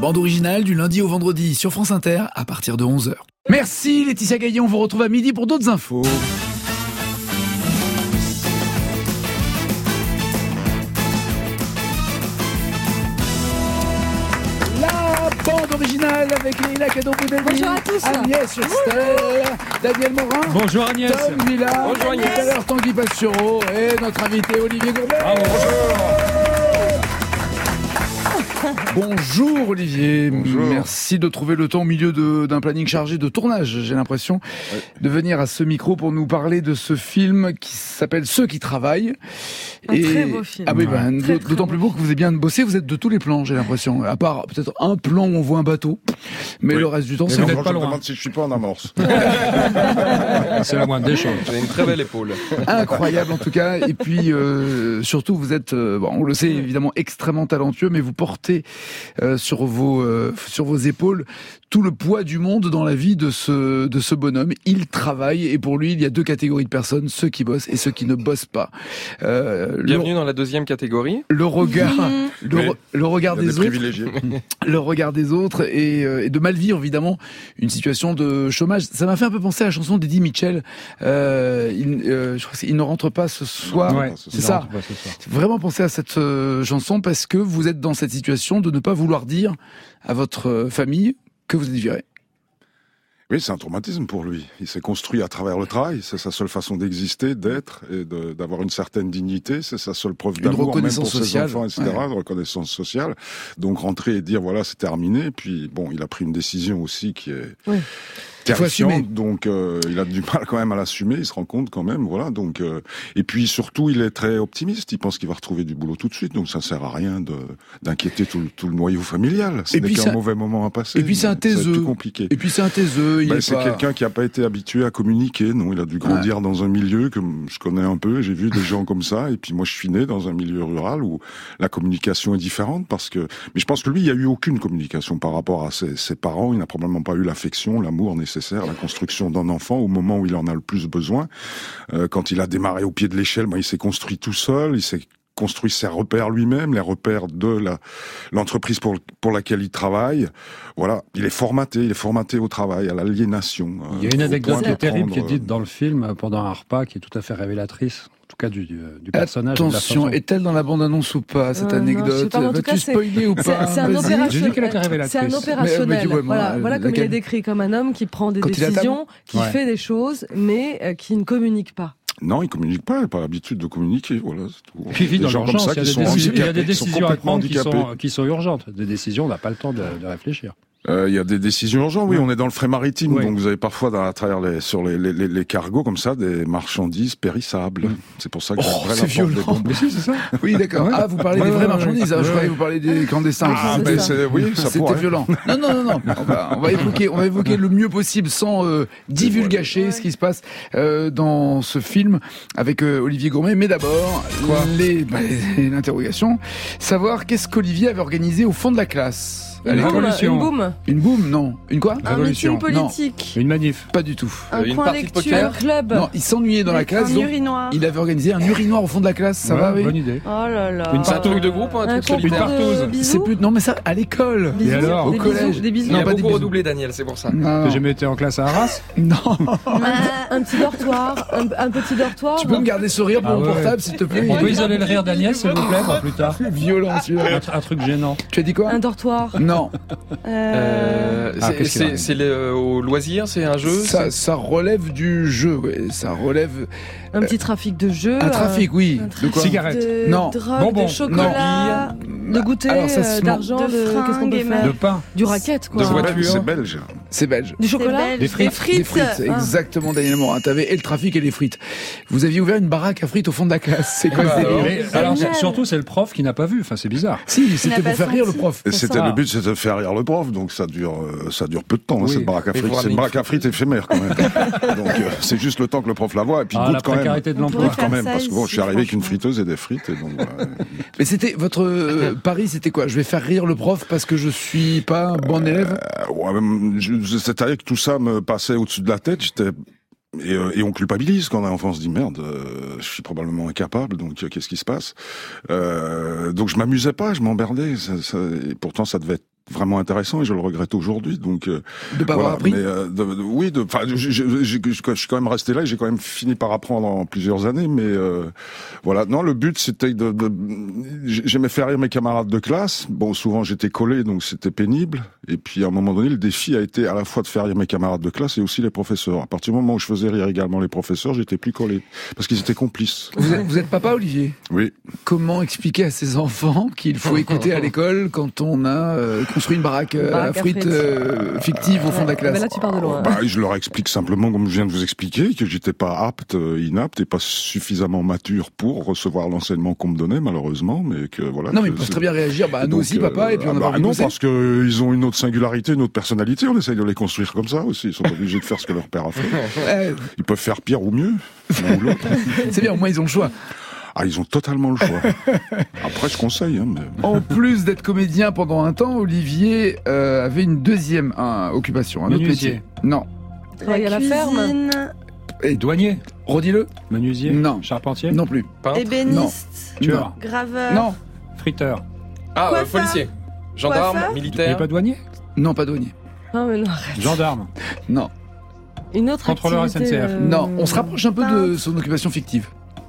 bande originale du lundi au vendredi sur France Inter à partir de 11h. Merci Laetitia Gaillet, on vous retrouve à midi pour d'autres infos. Bande originale avec Leïla Kadouboudeli. Bonjour à tous. Agnès Hurstel, Daniel Morin. Bonjour Agnès. Tom Lila. Bonjour Agnès. Tout à l'heure Tanguy Pastureau et notre invité Olivier Gourmet. Bonjour Olivier. Bonjour. Merci de trouver le temps au milieu d'un planning chargé de tournage, j'ai l'impression, de venir à ce micro pour nous parler de ce film qui s'appelle Ceux qui travaillent. Très beau film. Ah oui, Très d'autant plus beau que vous avez bien bossé, vous êtes de tous les plans, j'ai l'impression. À part peut-être un plan où on voit un bateau, mais le reste du temps, c'est vous Moi, n'êtes pas je me loin. demande si je suis pas en amorce. C'est la moindre des choses. J'ai une très belle épaule. incroyable en tout cas. Et puis surtout, vous êtes, on le sait évidemment, extrêmement talentueux, mais vous portez sur vos épaules tout le poids du monde dans la vie de ce bonhomme. Il travaille et pour lui, il y a deux catégories de personnes, ceux qui bossent et ceux qui ne bossent pas. Bienvenue dans la deuxième catégorie. Le regard, le regard Il y a des des autres. privilégiés. Le regard des autres et de mal vivre évidemment une situation de chômage. Ça m'a fait un peu penser à la chanson d'Eddie Mitchell. Je crois qu'il ne rentre pas ce soir. Ouais, c'est ça. J'ai vraiment pensé à cette chanson parce que vous êtes dans cette situation de ne pas vouloir dire à votre famille que vous êtes viré. Oui, c'est un traumatisme pour lui. Il s'est construit à travers le travail. C'est sa seule façon d'exister, d'être et d'avoir une certaine dignité. C'est sa seule preuve d'amour, même reconnaissance pour sociale. ses enfants, etc. De reconnaissance sociale. Donc rentrer et dire voilà, c'est terminé. Puis bon, il a pris une décision aussi qui est Il faut assumer. terrifiante. Donc il a du mal quand même à l'assumer. Il se rend compte quand même, voilà. Donc et puis surtout, il est très optimiste. Il pense qu'il va retrouver du boulot tout de suite. Donc ça sert à rien d'inquiéter tout le noyau familial. Ce Et n'est puis qu'un ça- mauvais moment à passer. Et puis c'est un Ça va être taiseux. plus compliqué. Et puis c'est un taiseux. Il est C'est pas... quelqu'un qui n'a pas été habitué à communiquer. Non, il a dû grandir dans un milieu que je connais un peu. J'ai vu des gens comme ça. Et puis moi, je suis né dans un milieu rural où la communication est différente parce que. Mais je pense que lui, il n'y a eu aucune communication par rapport à ses parents. Il n'a probablement pas eu l'affection, l'amour nécessaire, la construction d'un enfant au moment où il en a le plus besoin. Quand il a démarré au pied de l'échelle, il s'est construit tout seul. Il s'est construit ses repères lui-même, les repères de l'entreprise pour laquelle il travaille. Voilà, il est formaté au travail, à l'aliénation. Il y a une au anecdote point qui est de terrible qui est prendre, dite dans le film pendant un repas qui est tout à fait révélatrice, en tout cas du personnage. et de la Attention, façon. est-elle dans la bande-annonce ou pas, cette Non, je sais anecdote? pas, mais en tout cas, Vas-tu spoiler ou pas? C'est un Vas-y. opérationnel. J'ai dit qu'elle était révélatrice. C'est un opérationnel. Mais, ouais, voilà comme il laquelle est décrit, comme un homme qui prend des Quand il est à décisions, qui Ouais. fait des choses, mais qui ne communique pas. Non, il communique pas, il n'a pas l'habitude de communiquer, voilà, c'est tout. Puis il vit Des dans gens comme l'urgence, ça il y qui a sont des décisions- il y a handicapés, des qui sont décisions à complètement prendre handicapés. qui sont urgentes. Des décisions, on n'a pas le temps de réfléchir. Il y a des décisions urgentes, oui, on est dans le frais maritime, Oui. donc vous avez parfois à travers sur les cargos comme ça des marchandises périssables. C'est pour ça que Oh, j'aimerais c'est la porte des violent. bombes. Mais si, c'est ça. Oui, d'accord. Ah, vous parlez des vraies marchandises. Je croyais que vous parlez des clandestins. Ah, C'est ben ça. oui, ça C'était pourrait. violent. Non. On va évoquer le mieux possible sans divulgacher ce qui se passe dans ce film avec Olivier Gourmet. Mais d'abord, l'interrogation. Savoir qu'est-ce qu'Olivier avait organisé au fond de la classe. Une révolution. Une boum, Une boum, non. Une quoi? un Révolution. meeting politique, Une manif. Pas du tout. un Une coin partie de lecture, poker. un club, Non, il s'ennuyait dans la classe, Un donc urinoir. il avait organisé un urinoir au fond de la classe. Ça Ouais, va, oui? bonne idée. oh là là, Une C'est un truc de groupe ou un truc concours solitaire de partouze. C'est bisous, plus, non, mais ça, à l'école. bisous, Et alors des Au collège. bisous, des bisous. Il a Non, pas des beaucoup bisous. redoublé, Daniel, c'est pour ça. Non. J'ai jamais été en classe à Arras. Non. Un petit dortoir, un petit dortoir. Tu peux me garder ce rire pour Ah mon ouais. portable, s'il te plaît? On peut isoler le rire d'Agnès, s'il vous plaît, pour plus tard. C'est violent, celui-là. Un truc gênant. Tu as dit quoi? Un dortoir. Non. qu'est-ce qu'il a C'est au loisir, c'est un jeu. Ça relève du jeu, ouais. Ça relève Un petit trafic de jeux. un trafic, oui. un De trafic quoi? Cigarette. de Non. drogue, Bonbons. de chocolat, de goûter, Alors, ça se d'argent, de qu'est-ce qu'on peut fringues, faire De pain. Du racket, quoi. De voiture. C'est belge. C'est belge. Du chocolat. belge. Des frites. Des frites, Ah. exactement, Daniel Morin. T'avais et le trafic et les frites. Vous aviez ouvert une baraque à frites au fond de la classe. C'est quoi Ah, ce bah, délire? Mais, alors, surtout, c'est le prof qui n'a pas vu. Enfin, c'est bizarre. Si, c'était n'a pour pas faire rire le senti. prof. Et c'était ça. le but, c'était de faire rire le prof, donc ça dure peu de temps, Oui. cette baraque à Mais frites. faut C'est une ramener baraque à frites éphémère, quand même. Donc, c'est juste le temps que le prof la voit, et puis Ah, goûte la quand même. précarité de On l'emploi. pourrait Quand faire même, ça parce que bon, je suis ici, arrivé avec une franchement. friteuse et des frites, et donc, voilà. Mais c'était votre pari, c'était quoi? Je vais faire rire le prof parce que je suis pas un bon élève? C'est-à-dire que tout ça me passait au-dessus de la tête, et on culpabilise quand on est enfant, on se dit merde, je suis probablement incapable, donc qu'est-ce qui se passe? Donc je m'amusais pas, je m'emmerdais, et pourtant ça devait être vraiment intéressant et je le regrette aujourd'hui. Donc de pas avoir appris. Mais, je suis quand même resté là et j'ai quand même fini par apprendre en plusieurs années. Mais voilà, non, le but c'était j'aimais faire rire mes camarades de classe. Bon, souvent j'étais collé, donc c'était pénible. Et puis à un moment donné, le défi a été à la fois de faire rire mes camarades de classe et aussi les professeurs. À partir du moment où je faisais rire également les professeurs, j'étais plus collé parce qu'ils étaient complices. Vous êtes papa, Olivier ? Oui. Comment expliquer à ses enfants qu'il faut écouter à l'école quand on a construit une baraque à frites fictive au fond de la classe? Là, tu pars de loin. Je leur explique simplement, comme je viens de vous expliquer, que j'étais pas inapte et pas suffisamment mature pour recevoir l'enseignement qu'on me donnait, malheureusement, mais que voilà. Non, mais ils peuvent très bien réagir. Nous donc, aussi, papa, et puis on a pas envie de bosser. Parce que ils ont une autre singularité, une autre personnalité. On essaye de les construire comme ça aussi. Ils sont pas obligés de faire ce que leur père a fait. Ils peuvent faire pire ou mieux. L'un ou l'autre. C'est bien, au moins ils ont le choix. Ah, ils ont totalement le choix. Après, je conseille. Mais... En plus d'être comédien pendant un temps, Olivier avait une deuxième occupation, un autre métier. Non. Travailler à la ferme. Et douanier. Redis-le. Menuisier. Non. Charpentier. Non plus. Peintre. Ébéniste. Tueur. Graveur. Non. Friteur. Policier. Gendarme. Coiffeur. Il Militaire. n'est pas douanier. Non, pas douanier. Non, mais non, arrête. Gendarme. Non. Une autre Contrôleur activité, SNCF. Non, on se rapproche un peu de son occupation fictive.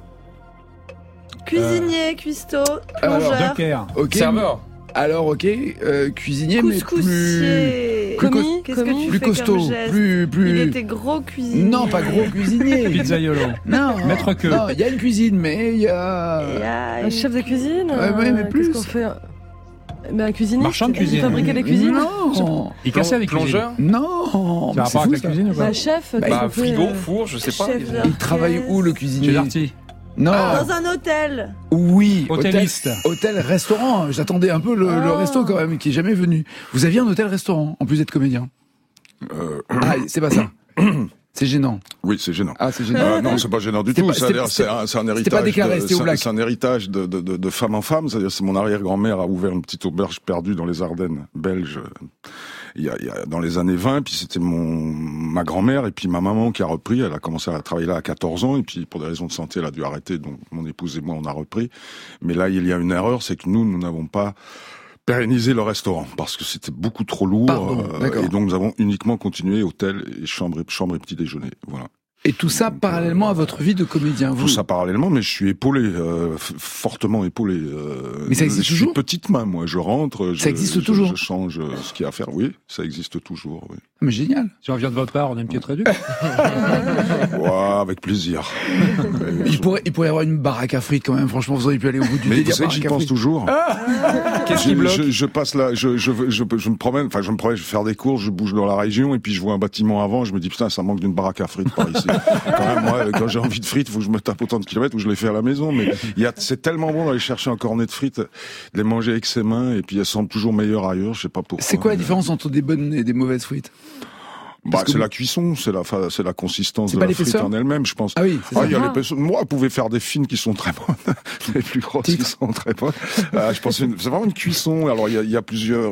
Cuisinier, cuistot, Alors, plongeur, Docker. Ok. Serveur. Alors, ok, cuisinier, mais plus... couscoussier. Commis. Qu'est-ce que tu Plus fais costaud, comme geste plus... Il était gros cuisinier. Non, pas gros cuisinier. Pizzaiolo. Non. Maître queue. Non, il y a une cuisine, mais il y Il y a... a un chef de cuisine. Ouais, mais plus. Qu'est-ce qu'on fait? Un cuisinier. Marchand de cuisine. Il fabriquait des cuisines. Non. Il cassait avec Plongeur. Non. Ça a mais c'est rapport fou, avec la ça. cuisine ou pas? Chef. Frigo, four, je sais pas. Chef Il travaille où, le cuisinier? Chez Darty. Non. Dans un hôtel. Oui. Hôtéliste. Hôtel-restaurant. J'attendais un peu le resto quand même, qui est jamais venu. Vous aviez un hôtel-restaurant, en plus d'être comédien. Ah, c'est pas ça. C'est gênant. Oui, c'est gênant. Ah, c'est gênant. Non, c'est pas gênant du C'était tout. pas- C'est-à-dire, c'était- c'est un héritage. c'était pas déclaré, c'était au black. C'est un héritage de femme en femme. C'est-à-dire, c'est mon arrière-grand-mère a ouvert une petite auberge perdue dans les Ardennes belges. Il y a dans les années 20, puis c'était ma grand-mère et puis ma maman qui a repris. Elle a commencé à travailler là à 14 ans et puis pour des raisons de santé, elle a dû arrêter. Donc mon épouse et moi, on a repris. Mais là, il y a une erreur, c'est que nous n'avons pas pérennisé le restaurant parce que c'était beaucoup trop lourd. Pardon, d'accord. Et donc nous avons uniquement continué hôtel et chambre et petit déjeuner. Voilà. Et tout ça parallèlement à votre vie de comédien. Vous. Tout ça parallèlement, mais je suis épaulé, fortement épaulé. Mais ça existe je suis toujours petite main, moi. Je rentre. Ça existe toujours Je change ce qu'il y a à faire. Oui, ça existe toujours. Oui. Mais génial. Si on vient de votre part, on a une pied très dur. Ouais, avec plaisir. Il pourrait y avoir une baraque à frites quand même. Franchement, vous auriez pu aller au bout du Mais vous délire. savez que j'y baraque à pense frites. toujours. Qu'est-ce qui bloque? Je passe là, je me promène, je vais faire des courses, je bouge dans la région et puis je vois un bâtiment avant, je me dis putain, ça manque d'une baraque à frites par ici. Quand même, moi, quand j'ai envie de frites, faut que je me tape autant de kilomètres ou je les fais à la maison. Mais c'est tellement bon d'aller chercher un cornet de frites, de les manger avec ses mains et puis elles sentent toujours meilleures ailleurs. Je sais pas pourquoi. C'est quoi la différence entre des bonnes et des mauvaises frites? C'est la cuisson, c'est la consistance C'est de pas la frite l'épaisseur en elle-même, je pense. Ah oui, c'est ça. Il y a l'épaisseur. Moi, vous pouvez faire des fines qui sont très bonnes, les plus grosses qui sont très bonnes. Je pense que c'est vraiment une cuisson. Alors il y a plusieurs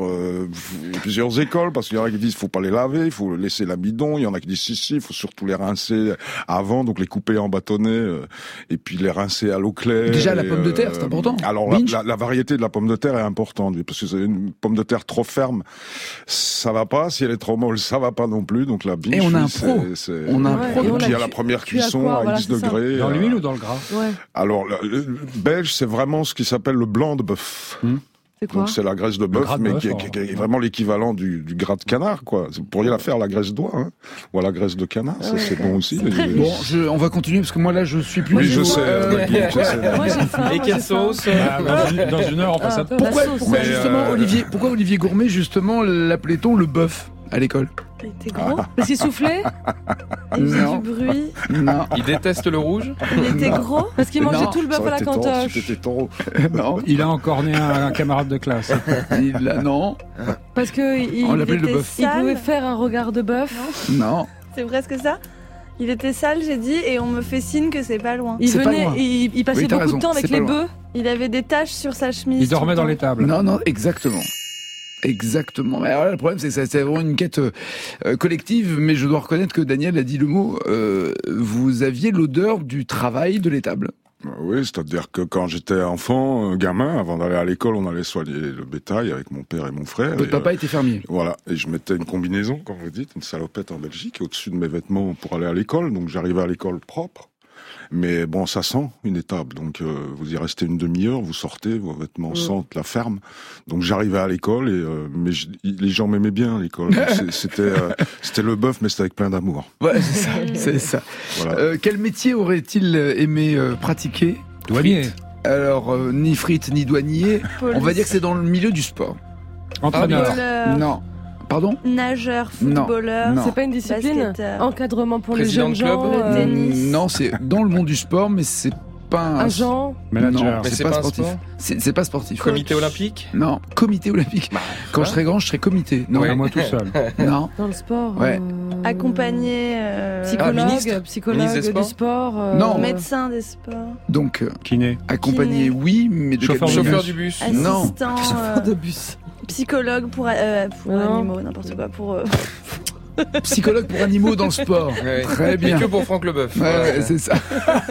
écoles parce qu'il y en a qui disent faut pas les laver, il faut laisser l'amidon. Il y en a qui disent si, il faut surtout les rincer avant, donc les couper en bâtonnets et puis les rincer à l'eau claire. Déjà la pomme de terre, c'est important. Alors Binge. la variété de la pomme de terre est importante parce que c'est une pomme de terre trop ferme, ça va pas. Si elle est trop molle, ça va pas non plus. Donc la binge. Et on a un pro. On a un pro. et Et on puis il y a l'a la première cuit à cuisson quoi, à voilà, X c'est ça. degrés. Dans l'huile ou dans le gras? Ouais. Alors, le belge, c'est vraiment ce qui s'appelle le blanc de bœuf. C'est quoi? Donc c'est la graisse de gras bœuf, de mais bœuf, qui est vraiment l'équivalent du gras de canard, quoi. Vous pourriez la faire à la graisse d'oie, hein, ou à la graisse de canard, ça c'est bon aussi. Bon, on va continuer parce que moi là je suis plus. Oui, je du tout, sais. je sais. Moi, j'ai faim. Et moi, quelle j'ai faim. sauce? Dans une heure, on passe à table. Pourquoi, La sauce. pourquoi Mais, justement pourquoi Olivier Gourmet justement l'appelait-on le bœuf à l'école? Il était gros. Parce qu'il soufflait. Il faisait Non. du bruit. Non, Il déteste le rouge? Il était gros. Parce qu'il mangeait Non, tout le bœuf Ça à aurait la été taureau, cantoche. si t'étais taureau. non, Il a encore né un camarade de classe. non, Parce que On l'appelait le était bœuf. il pouvait faire un regard de bœuf. non. C'est presque ça. Il était sale, j'ai dit, et on me fait signe que c'est pas loin. Il C'est pas venait, loin. il passait Oui, t'as beaucoup raison, de temps avec c'est pas les loin. bœufs. Il avait des taches sur sa chemise. Il dormait tout dans le les temps. tables. Non, exactement. Exactement. Mais alors là, le problème, c'est que ça, c'est vraiment une quête collective, mais je dois reconnaître que Daniel a dit le mot. Vous aviez l'odeur du travail de l'étable. Oui, c'est-à-dire que quand j'étais enfant, gamin, avant d'aller à l'école, on allait soigner le bétail avec mon père et mon frère. Votre papa était fermier. Voilà, et je mettais une combinaison, comme vous dites, une salopette en Belgique, au-dessus de mes vêtements pour aller à l'école. Donc j'arrivais à l'école propre. Mais bon, ça sent une étape, donc vous y restez une demi-heure, vous sortez, vos vêtements sentent la ferme. Donc j'arrivais à l'école, mais les gens m'aimaient bien à l'école. C'était le bœuf, mais c'était avec plein d'amour. Ouais, c'est ça. Voilà. Quel métier aurait-il aimé pratiquer ? Douanier. Alors, ni frites, ni douanier. Police. On va dire que c'est dans le milieu du sport. Entraîneur. Footballeur, Non. Pardon ? nageur, Non. footballeur, Non. C'est pas une discipline. basketteur. Encadrement pour Président les de jeunes club. gens. Le tennis. Non, c'est dans le monde du sport, mais c'est pas Agent. Manager. Non, Mais c'est c'est pas pas un sportif. sport C'est pas sportif. Comité olympique. Non, comité olympique. Quand je serai grand, je serai comité. Non, Ouais, moi tout seul. non. Dans le sport. Ouais. Accompagné, ministre psychologue des du sport. Non. médecin des sports, Donc, Kiné. accompagné, Kiné. oui, mais de Chauffeur quel de milieu ? Chauffeur du bus. Non. assistant, de bus. psychologue pour Non. animaux, n'importe quoi, pour Psychologue pour animaux dans le sport. Ouais. Très bien. Et que pour Franck Leboeuf. Ouais, ouais, c'est ça.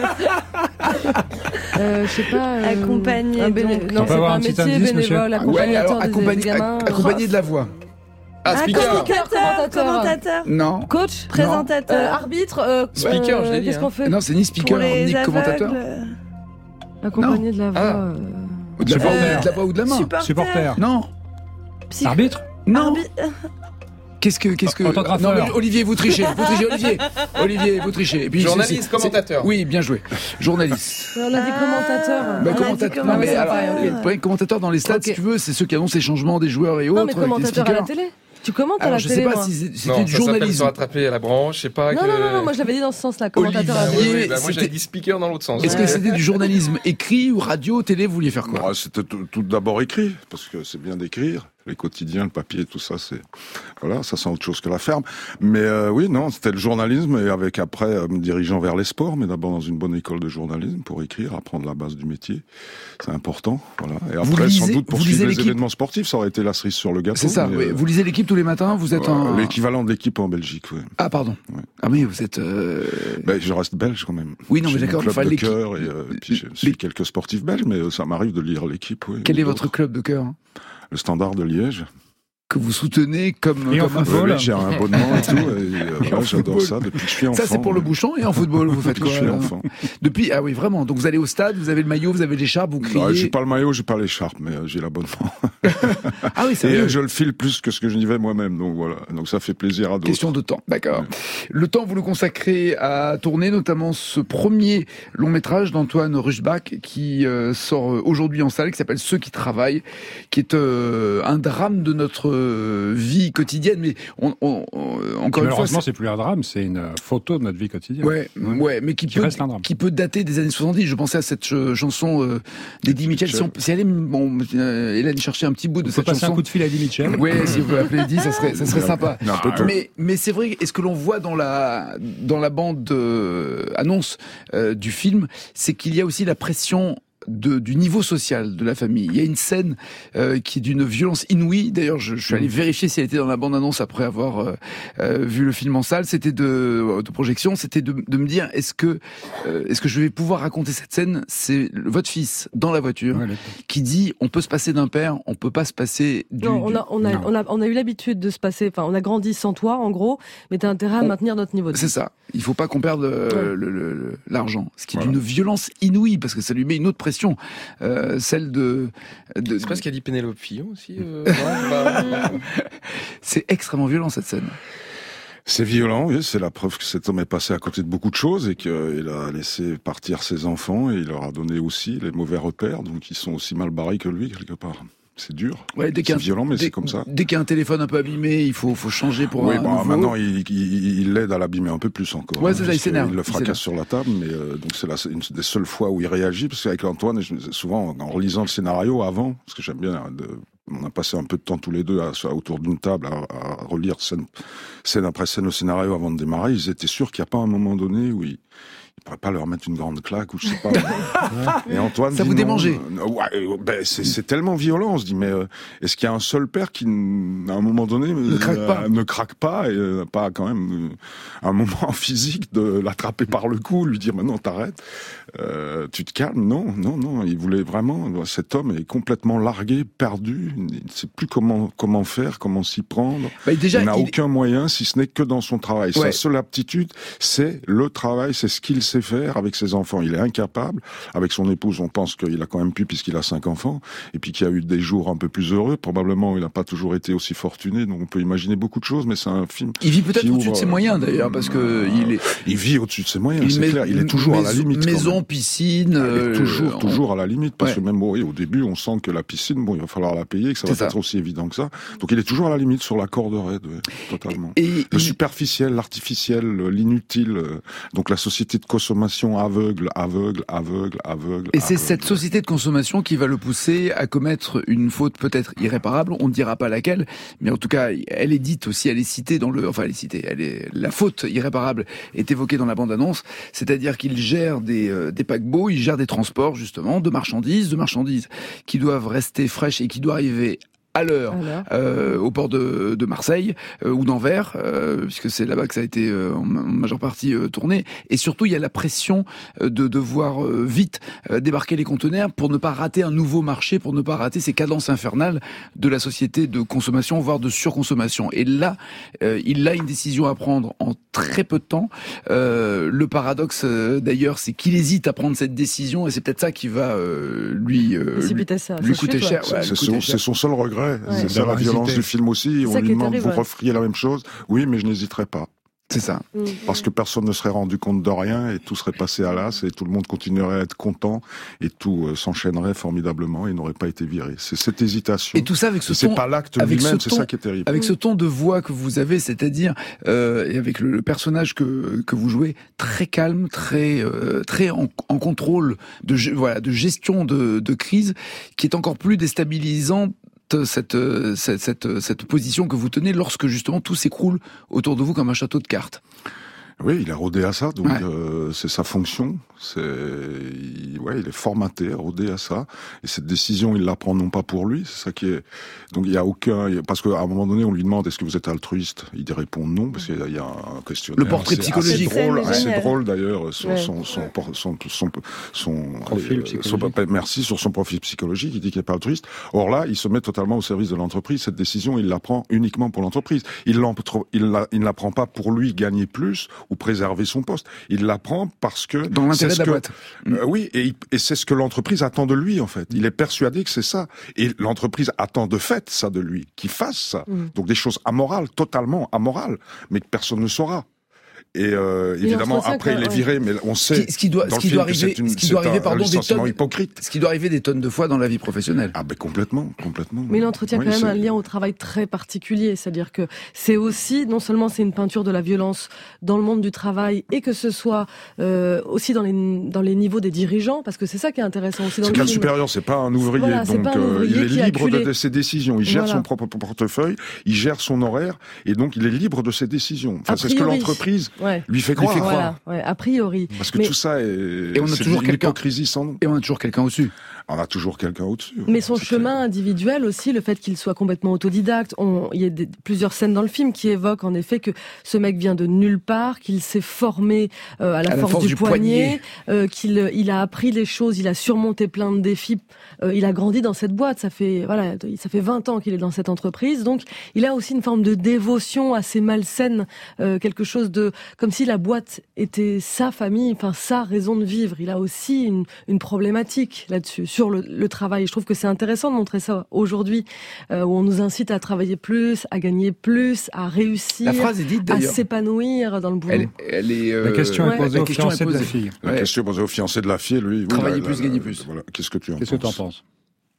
Je sais pas. Accompagné, un donc. Non, On peut c'est avoir pas un un petit métier indice, monsieur bénévole, Ouais, accompagnateur alors des gamins. accompagné de la voix. Ah, speaker. commentateur, Non. Coach. présentateur, Arbitre. Speaker, je l'ai dit, Qu'est-ce hein. qu'on fait Non, c'est ni pour speaker, les ni commentateur. aveugles, Accompagné de la voix. Ah. Ou de la voix, Supporter. de la voix ou de la main. Supporter. Non. Arbitre. Non. Arbi- Qu'est-ce que... Autographeur. Non, mais Olivier, vous trichez. Vous trichez, Olivier. Olivier, vous trichez. Et puis, Journaliste, commentateur. Oui, bien joué. Journaliste. On a dit commentateur. Bah, On a commentateur. dit Non, mais commentateur. alors, ouais, commentateur dans les stades, Ok. si tu veux, c'est ceux qui annoncent les changements des joueurs et autres. Non, mais avec des commentateur à la speakers. télé. Tu commentes à Alors, la je télé, sais pas moi. si c'était Non, du ça s'appelle se journalisme. rattraper à la branche, je sais pas. Non, que... non, moi je l'avais dit dans ce sens-là, commentateur à la Olivier. télé. Oui, bah, moi c'était- j'avais dit speaker dans l'autre sens. Est-ce que c'était du journalisme écrit ou radio, télé, vous vouliez faire quoi? Bon, c'était tout d'abord écrit, parce que c'est bien d'écrire. Les quotidiens, le papier, tout ça, c'est voilà, ça sent autre chose que la ferme. Mais oui, non, c'était le journalisme et avec après me dirigeant vers les sports, mais d'abord dans une bonne école de journalisme pour écrire, apprendre la base du métier, c'est important. Voilà. Et Vous après, lisez- sans doute vous poursuivre lisez les l'équipe événements sportifs, ça aurait été la cerise sur le gâteau. C'est ça, mais, oui. Vous lisez l'équipe tous les matins, vous êtes un... l'équivalent de l'équipe en Belgique. Oui. Ah, pardon. Ouais. Ah oui, vous êtes... Ben, je reste belge quand même. Oui, non, mais J'ai mon d'accord, club enfin, de l'équipe- cœur et puis je suis quelques sportifs belges, mais ça m'arrive de lire l'équipe. Oui, Quel est d'autres. votre club de cœur Le Standard de Liège. que vous soutenez comme, Et en comme un football Oui, j'ai un abonnement et tout. Et, en voilà, j'adore football. ça depuis que je suis enfant. Ça, c'est pour le bouchon. Et en football, vous faites Depuis que quoi je suis là enfant. Depuis, ah oui, vraiment. Donc vous allez au stade, vous avez le maillot, vous avez l'écharpe, vous criez. Ouais, j'ai pas le maillot, j'ai pas l'écharpe, mais j'ai l'abonnement. Ah oui, c'est Et vrai. je le file plus que ce que je n'y vais moi-même, donc voilà. Donc ça fait plaisir à d'autres. Question de temps, d'accord. Le temps, vous le consacrez à tourner, notamment ce premier long métrage d'Antoine Rushbach qui sort aujourd'hui en salle, qui s'appelle Ceux qui travaillent, qui est un drame de notre vie quotidienne. Mais encore une fois, Malheureusement, c'est plus un drame, c'est une photo de notre vie quotidienne. ouais, mais qui Qui reste un drame. qui peut dater des années 70. Je pensais à cette chanson d'Eddie Mitchell. Si elle est, Hélène chercher un petit bout de On peut cette passer un chanson. coup de fil à Eddie Mitchell. Oui, si vous l'appelez Eddie, ça serait sympa. Un peu tôt. Mais c'est vrai, est-ce que l'on voit dans la bande annonce du film, c'est qu'il y a aussi la pression du niveau social de la famille. Il y a une scène qui est d'une violence inouïe. D'ailleurs, je suis allé vérifier si elle était dans la bande-annonce après avoir vu le film en salle. C'était de projection. C'était de me dire est-ce que je vais pouvoir raconter cette scène? C'est votre fils dans la voiture Ouais, qui dit on peut se passer d'un père, on peut pas se passer du. Non, on a eu l'habitude de se passer, enfin, on a grandi sans toi, en gros, mais t'as intérêt à maintenir notre niveau de vie. C'est ça. Il faut pas qu'on perde l'argent. Ce qui est Voilà. d'une violence inouïe, parce que ça lui met une autre pression. Celle de... C'est pas ce qu'a dit Pénélope Fillon aussi non, bah, C'est extrêmement violent, cette scène. C'est violent, oui, c'est la preuve que cet homme est passé à côté de beaucoup de choses et qu'il a laissé partir ses enfants et il leur a donné aussi les mauvais repères, donc ils sont aussi mal barrés que lui, quelque part. C'est dur. Ouais, C'est violent, mais c'est comme ça. Dès qu'il y a un téléphone un peu abîmé, il faut changer pour Oui, un bah, nouveau. maintenant, il l'aide à l'abîmer un peu plus encore. Ouais, c'est ça, il parce s'énerve. qu'il le Il s'énerve. fracasse sur la table, mais donc c'est une des seules fois où il réagit, parce qu'avec Antoine, souvent, en relisant le scénario avant, parce que j'aime bien, on a passé un peu de temps tous les deux autour d'une table à relire scène après scène le scénario avant de démarrer, ils étaient sûrs qu'il n'y a pas un moment donné où il pourrait pas leur mettre une grande claque ou je sais pas. Et Antoine ça dit vous non, démangeait. C'est tellement violent. On se dit mais est-ce qu'il y a un seul père qui à un moment donné ne craque pas et n'a pas quand même un moment physique de l'attraper par le cou, lui dire maintenant t'arrêtes, tu te calmes. Non, il voulait vraiment. Cet homme est complètement largué, perdu. Il ne sait plus comment faire, comment s'y prendre. Déjà, il n'a aucun moyen si ce n'est que dans son travail. Sa seule aptitude, c'est le travail, c'est ce qu'il sait faire avec ses enfants. Il est incapable. Avec son épouse, on pense qu'il a quand même pu puisqu'il a 5 enfants et puis qu'il y a eu des jours un peu plus heureux. Probablement, il n'a pas toujours été aussi fortuné. Donc on peut imaginer beaucoup de choses, mais c'est un film. Il vit peut-être au-dessus de ses moyens d'ailleurs, parce que il vit au-dessus de ses moyens. C'est clair. Il est toujours à la limite. Maison, piscine. Toujours à la limite, parce que même au début, on sent que la piscine, il va falloir la payer, que ça va pas être aussi évident que ça. Donc il est toujours à la limite, sur la corde raide, totalement. Le superficiel, l'artificiel, l'inutile. Donc la société de consommation aveugle. Et c'est cette société de consommation qui va le pousser à commettre une faute peut-être irréparable. On ne dira pas laquelle, mais en tout cas, elle est dite aussi, elle est citée la faute irréparable est évoquée dans la bande-annonce. C'est-à-dire qu'il gère des paquebots, il gère des transports justement de marchandises qui doivent rester fraîches et qui doivent arriver à l'heure au port de Marseille ou d'Anvers, puisque c'est là-bas que ça a été en majeure partie tourné. Et surtout, il y a la pression de devoir vite débarquer les conteneurs pour ne pas rater un nouveau marché, pour ne pas rater ces cadences infernales de la société de consommation, voire de surconsommation. Et là, il a une décision à prendre en très peu de temps. Le paradoxe, d'ailleurs, c'est qu'il hésite à prendre cette décision, et c'est peut-être ça qui va lui coûter cher. C'est son seul regret. C'est ça la violence du film aussi. On lui demande, vous referiez la même chose? Oui, mais je n'hésiterai pas. C'est ça. Parce que personne ne serait rendu compte de rien et tout serait passé à l'as et tout le monde continuerait à être content et tout s'enchaînerait formidablement et n'aurait pas été viré. C'est cette hésitation. Et tout ça avec ce ton. C'est pas l'acte lui-même, c'est ça qui est terrible. Avec ce ton de voix que vous avez, c'est-à-dire et avec le personnage que vous jouez, très calme, très en contrôle de gestion de crise, qui est encore plus déstabilisant. Cette position que vous tenez lorsque justement tout s'écroule autour de vous comme un château de cartes. Oui, il est rodé à ça, donc c'est sa fonction. Il est formaté, rodé à ça. Et cette décision, il la prend non pas pour lui, c'est ça qui est. Donc il y a aucun, parce qu'à un moment donné, on lui demande est-ce que vous êtes altruiste. Il répond non parce qu'il y a un questionnaire. Le portrait psychologique. Assez drôle d'ailleurs sur son profil psychologique. Merci, sur son profil psychologique, il dit qu'il n'est pas altruiste. Or là, il se met totalement au service de l'entreprise. Cette décision, il la prend uniquement pour l'entreprise. Il ne la prend pas pour lui gagner plus ou préserver son poste. Il la prend parce que dans l'intérêt de la boîte. Oui, et c'est ce que l'entreprise attend de lui en fait. Il est persuadé que c'est ça, et l'entreprise attend de fait ça de lui, qu'il fasse ça. Donc des choses amorales, totalement amorales, mais que personne ne saura. Et évidemment après il est viré, mais on sait ce qui doit arriver hypocrite. Ce qui doit arriver des tonnes de fois dans la vie professionnelle. Ah ben complètement. Mais il entretient quand même un lien au travail très particulier, c'est-à-dire que c'est aussi non seulement c'est une peinture de la violence dans le monde du travail et que ce soit aussi dans les niveaux des dirigeants, parce que c'est ça qui est intéressant aussi dans le cadre supérieur, c'est pas un ouvrier, donc il est libre de ses décisions, il gère son propre portefeuille, il gère son horaire et donc il est libre de ses décisions. Enfin, c'est ce que l'entreprise lui fait croire. A priori. Parce que tout ça est... Et on a toujours quelqu'un. Hypocrisie sans nom. Et on a toujours quelqu'un au-dessus. On a toujours quelqu'un au-dessus. Mais son chemin individuel aussi, le fait qu'il soit complètement autodidacte. Il y a plusieurs scènes dans le film qui évoquent en effet que ce mec vient de nulle part, qu'il s'est formé à la force du poignet, qu'il a appris les choses, il a surmonté plein de défis. Il a grandi dans cette boîte. Ça fait 20 ans qu'il est dans cette entreprise. Donc il a aussi une forme de dévotion assez malsaine, quelque chose de comme si la boîte était sa famille, enfin sa raison de vivre. Il a aussi une problématique là-dessus, sur le travail. Je trouve que c'est intéressant de montrer ça aujourd'hui, où on nous incite à travailler plus, à gagner plus, à réussir, la phrase est dite, à s'épanouir dans le boulot. La question est posée au fiancé de la fille. La question est posée au fiancé de la fille, lui. Travailler plus, gagner plus. Voilà. Qu'est-ce que tu en penses ? Qu'est-ce que tu en penses ?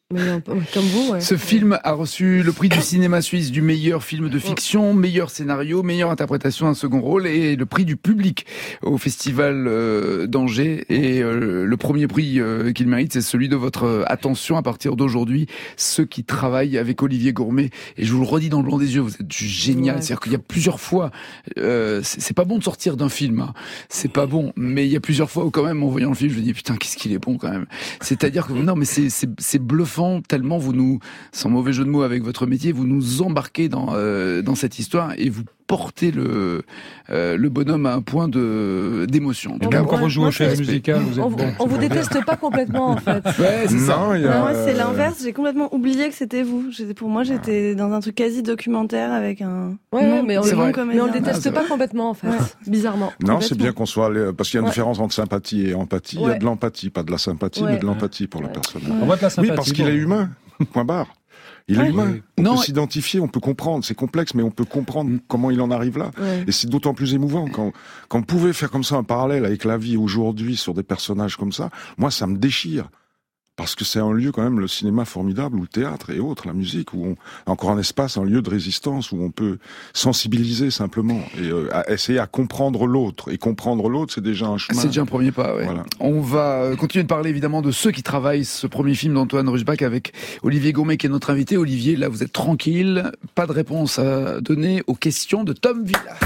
Comme vous, ouais. Ce film a reçu le prix du cinéma suisse du meilleur film de fiction, meilleur scénario, meilleure interprétation, un second rôle et le prix du public au festival d'Angers. Et le premier prix qu'il mérite, c'est celui de votre attention à partir d'aujourd'hui. Ceux qui travaillent avec Olivier Gourmet. Et je vous le redis dans le blanc des yeux, vous êtes génial. Ouais. C'est-à-dire qu'il y a plusieurs fois, c'est pas bon de sortir d'un film, hein. C'est pas bon. Mais il y a plusieurs fois où quand même, en voyant le film, je me dis putain, qu'est-ce qu'il est bon quand même. C'est-à-dire que non, mais c'est bluffant. Tellement vous nous, sans mauvais jeu de mots avec votre métier, vous nous embarquez dans cette histoire et vous portez le bonhomme à un point d'émotion. Et même quand vous jouez aux chaises musicales, vous êtes bon. On vous déteste pas complètement en fait. Ouais, c'est ça. Moi, c'est l'inverse. J'ai complètement oublié que c'était vous. Pour moi, j'étais dans un truc quasi documentaire avec un. Ouais, mais on le déteste pas complètement en fait. Ouais. Bizarrement. Non, c'est bien qu'on soit parce qu'il y a une différence entre sympathie et empathie. Il y a de l'empathie, pas de la sympathie, mais de l'empathie pour le personnage. On voit de la sympathie. Oui, parce qu'il est humain. Point barre. Il est humain. On peut s'identifier, on peut comprendre. C'est complexe, mais on peut comprendre comment il en arrive là. Ouais. Et c'est d'autant plus émouvant quand on pouvait faire comme ça un parallèle avec la vie aujourd'hui sur des personnages comme ça. Moi, ça me déchire. Parce que c'est un lieu quand même, le cinéma formidable, ou le théâtre et autres, la musique, où on a encore un espace, un lieu de résistance, où on peut sensibiliser simplement et essayer à comprendre l'autre. Et comprendre l'autre, c'est déjà un chemin. C'est déjà un premier pas, ouais. Voilà. On va continuer de parler évidemment de ceux qui travaillent ce premier film d'Antoine Rushbach avec Olivier Gourmet qui est notre invité. Olivier, là vous êtes tranquille, pas de réponse à donner aux questions de Tom Villa.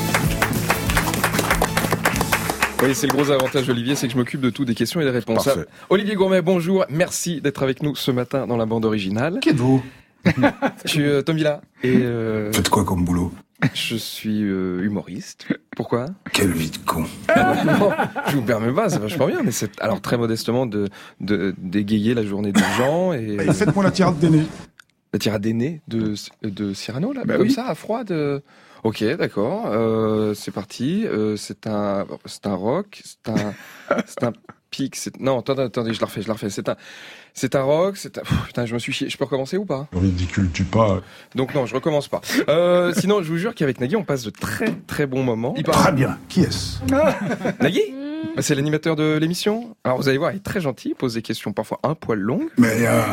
Oui, c'est le gros avantage d'Olivier, c'est que je m'occupe de tout, des questions et des réponses. Olivier Gourmet, bonjour, merci d'être avec nous ce matin dans la bande originale. Qui êtes-vous? Je suis Tom Villa. Et faites quoi comme boulot? Je suis humoriste. Pourquoi? Quelle vie de con. Non, je vous permets pas, c'est vachement bien, mais c'est alors très modestement d'égayer la journée des gens. Et faites-moi la tirade des nez. La tirade des nez de Cyrano, là, bah comme oui. ça, à froid. Ok, d'accord. C'est parti. C'est un rock. C'est un pic. Non, attendez, je la refais. C'est un rock. Putain, je me suis chié. Je peux recommencer ou pas? Ridicule, tu pas. Donc non, je recommence pas. Sinon, je vous jure qu'avec Nagui, on passe de très très bons moments. Très bien. Qui est-ce? Nagui? C'est l'animateur de l'émission. Alors vous allez voir, il est très gentil. Il pose des questions parfois un poil longues. Mais il y a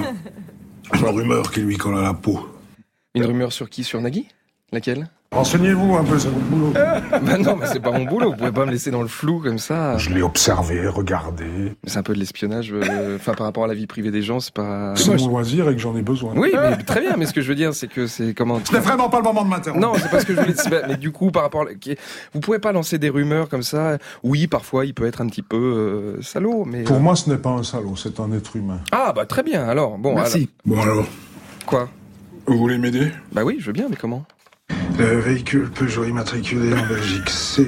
une rumeur qui lui colle à la peau. Une rumeur sur qui? Sur Nagui? Laquelle? Renseignez-vous un peu, c'est votre boulot. Bah non, mais c'est pas mon boulot. Vous pouvez pas me laisser dans le flou comme ça. Je l'ai observé, regardé. C'est un peu de l'espionnage. Par rapport à la vie privée des gens, c'est pas. C'est mon loisir et que j'en ai besoin. Oui, mais très bien. Mais ce que je veux dire, c'est que c'est comment. Ce n'est vraiment pas le moment de m'interrompre. Non, c'est pas ce que je voulais dire. Mais du coup, par rapport, vous pouvez pas lancer des rumeurs comme ça. Oui, parfois, il peut être un petit peu salaud, mais. Pour moi, ce n'est pas un salaud, c'est un être humain. Ah bah très bien. Alors bon. Merci. Alors. Quoi? Vous voulez m'aider? Bah oui, je veux bien, mais comment? Le véhicule Peugeot immatriculé en Belgique,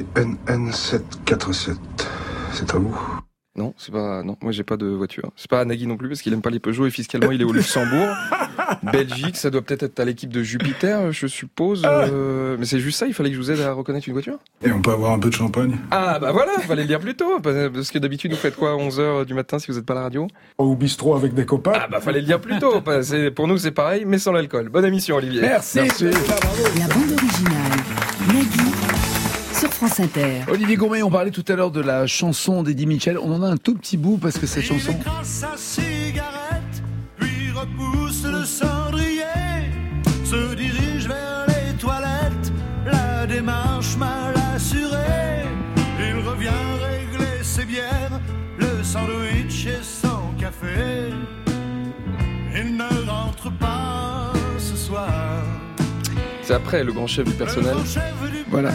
CNN 747. C'est à vous? Non, c'est pas. Non, moi j'ai pas de voiture. C'est pas à Nagui non plus parce qu'il aime pas les Peugeot et fiscalement il est au Luxembourg. Belgique, ça doit peut-être être à l'équipe de Jupiter, je suppose. Mais c'est juste ça, il fallait que je vous aide à reconnaître une voiture. Et on peut avoir un peu de champagne? Ah bah voilà, fallait le dire plus tôt. Parce que d'habitude vous faites quoi à 11h du matin si vous êtes pas à la radio? Au bistrot avec des copains? Ah bah fallait le dire plus tôt. Pour nous c'est pareil, mais sans l'alcool. Bonne émission Olivier. Merci. La bande originale, Nagui, sur France Inter. Olivier Gourmet, on parlait tout à l'heure de la chanson d'Eddie Mitchell. On en a un tout petit bout parce que cette chanson... Sa cigarette, puis repousse le cendrier, se dirige vers les toilettes, la démarche mal assurée. Il revient régler ses bières, le sandwich et son café. Il ne rentre pas ce soir. C'est après le grand chef du personnel. Voilà.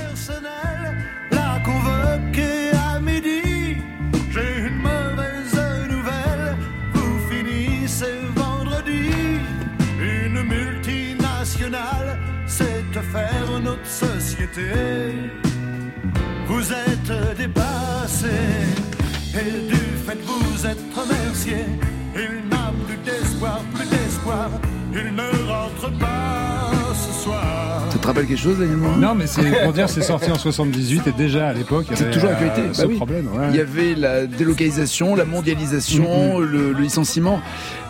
L'a convoqué à midi. J'ai une mauvaise nouvelle. Vous finissez vendredi. Une multinationale s'est offert notre société. Vous êtes dépassé et du fait vous êtes remercié. Il n'a plus d'espoir, il ne rentre pas ce soir. Ça te rappelle quelque chose, Daniel Morin? Non, mais c'est pour dire, c'est sorti en 78 et déjà à l'époque, il y avait c'est toujours l'actualité. ce problème. Ouais. Il y avait la délocalisation, la mondialisation, le licenciement.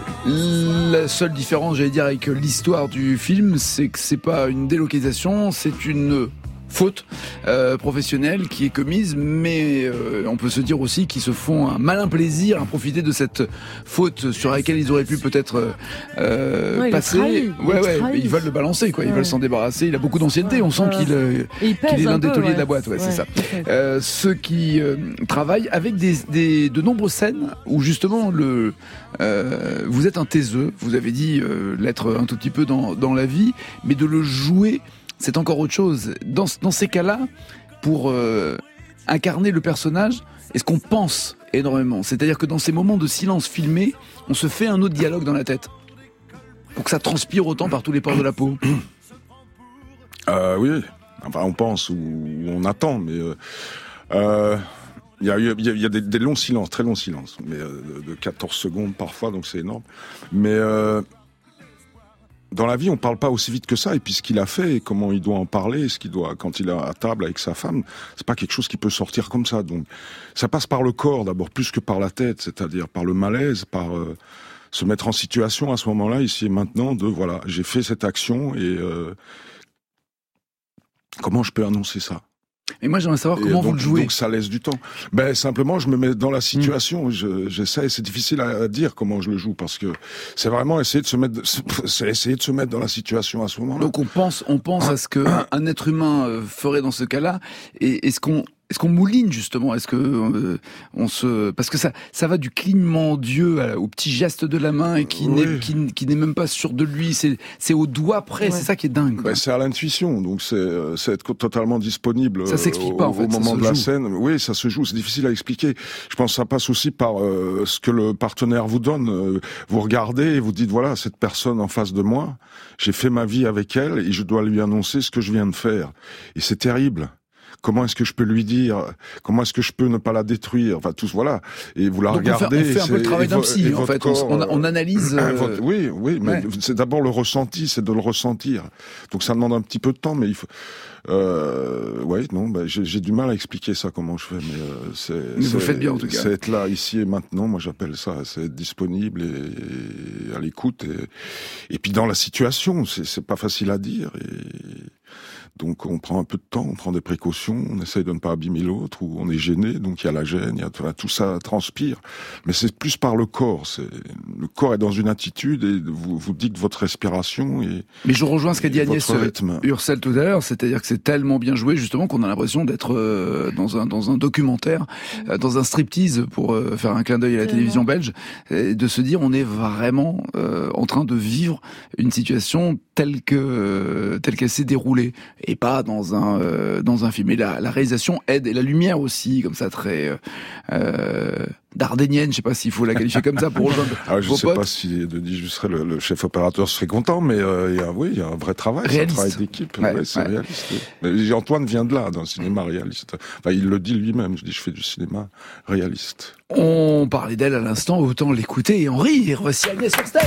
La seule différence, j'allais dire, avec l'histoire du film, c'est que c'est pas une délocalisation, c'est une faute professionnelle qui est commise, mais on peut se dire aussi qu'ils se font un malin plaisir à profiter de cette faute sur laquelle ils auraient pu peut-être passer. Ils veulent le balancer, quoi. Ils veulent s'en débarrasser. Il a beaucoup d'ancienneté. On sent qu'il est l'un des tauliers de la boîte. C'est ça. Ceux qui travaillent avec de nombreuses scènes où justement vous êtes un taiseux. Vous avez dit l'être un tout petit peu dans la vie, mais de le jouer, c'est encore autre chose. Dans ces cas-là, pour incarner le personnage, est-ce qu'on pense énormément? C'est-à-dire que dans ces moments de silence filmé, on se fait un autre dialogue dans la tête pour que ça transpire autant par tous les pores de la peau. Oui, enfin on pense ou on attend, mais il y a des longs silences, très longs silences, mais de 14 secondes parfois, donc c'est énorme. Mais dans la vie, on parle pas aussi vite que ça, et puis ce qu'il a fait, et comment il doit en parler, ce qu'il doit, quand il est à table avec sa femme, c'est pas quelque chose qui peut sortir comme ça. Donc, ça passe par le corps d'abord, plus que par la tête, c'est-à-dire par le malaise, par se mettre en situation à ce moment-là, ici et maintenant, de voilà, j'ai fait cette action, et comment je peux annoncer ça? Et moi, j'aimerais savoir comment vous le jouez. Donc ça laisse du temps. Simplement, je me mets dans la situation. J'essaie. C'est difficile à dire comment je le joue parce que c'est vraiment essayer de se mettre dans la situation à ce moment-là. Donc on pense à ce que un être humain ferait dans ce cas-là. Et est-ce qu'on mouline justement? Est-ce que parce que ça va du clignement d'yeux au petit geste de la main et qui n'est même pas sûr de lui. C'est au doigt près. C'est ça qui est dingue. C'est à l'intuition. Donc c'est être totalement disponible. Ça s'explique pas en fait. Au moment de la scène. Oui, ça se joue. C'est difficile à expliquer. Je pense que ça passe aussi par ce que le partenaire vous donne. Vous regardez et vous dites voilà, cette personne en face de moi, j'ai fait ma vie avec elle et je dois lui annoncer ce que je viens de faire. Et c'est terrible. Comment est-ce que je peux lui dire? Comment est-ce que je peux ne pas la détruire? Enfin, tous, voilà. Et vous la regardez. On fait un peu le travail d'un psy, en fait. On analyse. Oui, mais c'est d'abord le ressenti, c'est de le ressentir. Donc ça demande un petit peu de temps, mais il faut. J'ai du mal à expliquer ça comment je fais, mais vous faites bien en tout cas. C'est être là, ici et maintenant. Moi, j'appelle ça, c'est être disponible et à l'écoute et puis dans la situation. C'est pas facile à dire donc on prend un peu de temps, on prend des précautions, on essaye de ne pas abîmer l'autre, ou on est gêné, donc il y a la gêne, tout ça transpire. Mais c'est plus par le corps. Le corps est dans une attitude et vous dicte votre respiration. Mais je rejoins ce qu'a dit Agnès Ursel tout à l'heure, c'est-à-dire que c'est tellement bien joué justement qu'on a l'impression d'être dans un documentaire, dans un striptease pour faire un clin d'œil à la télévision belge, et de se dire on est vraiment en train de vivre une situation telle qu'elle s'est déroulée. Et pas dans un film. Et la réalisation aide, et la lumière aussi, comme ça, très dardénienne, je sais pas s'il faut la qualifier comme ça pour rejoindre je sais pas si je serais le chef opérateur, serait content, mais il y a un vrai travail, réaliste. C'est un travail d'équipe, c'est réaliste. Mais Antoine vient de là, d'un cinéma réaliste. Enfin, il le dit lui-même, je fais du cinéma réaliste. On parlait d'elle à l'instant, autant l'écouter et en rire. Voici Agnès Ursel.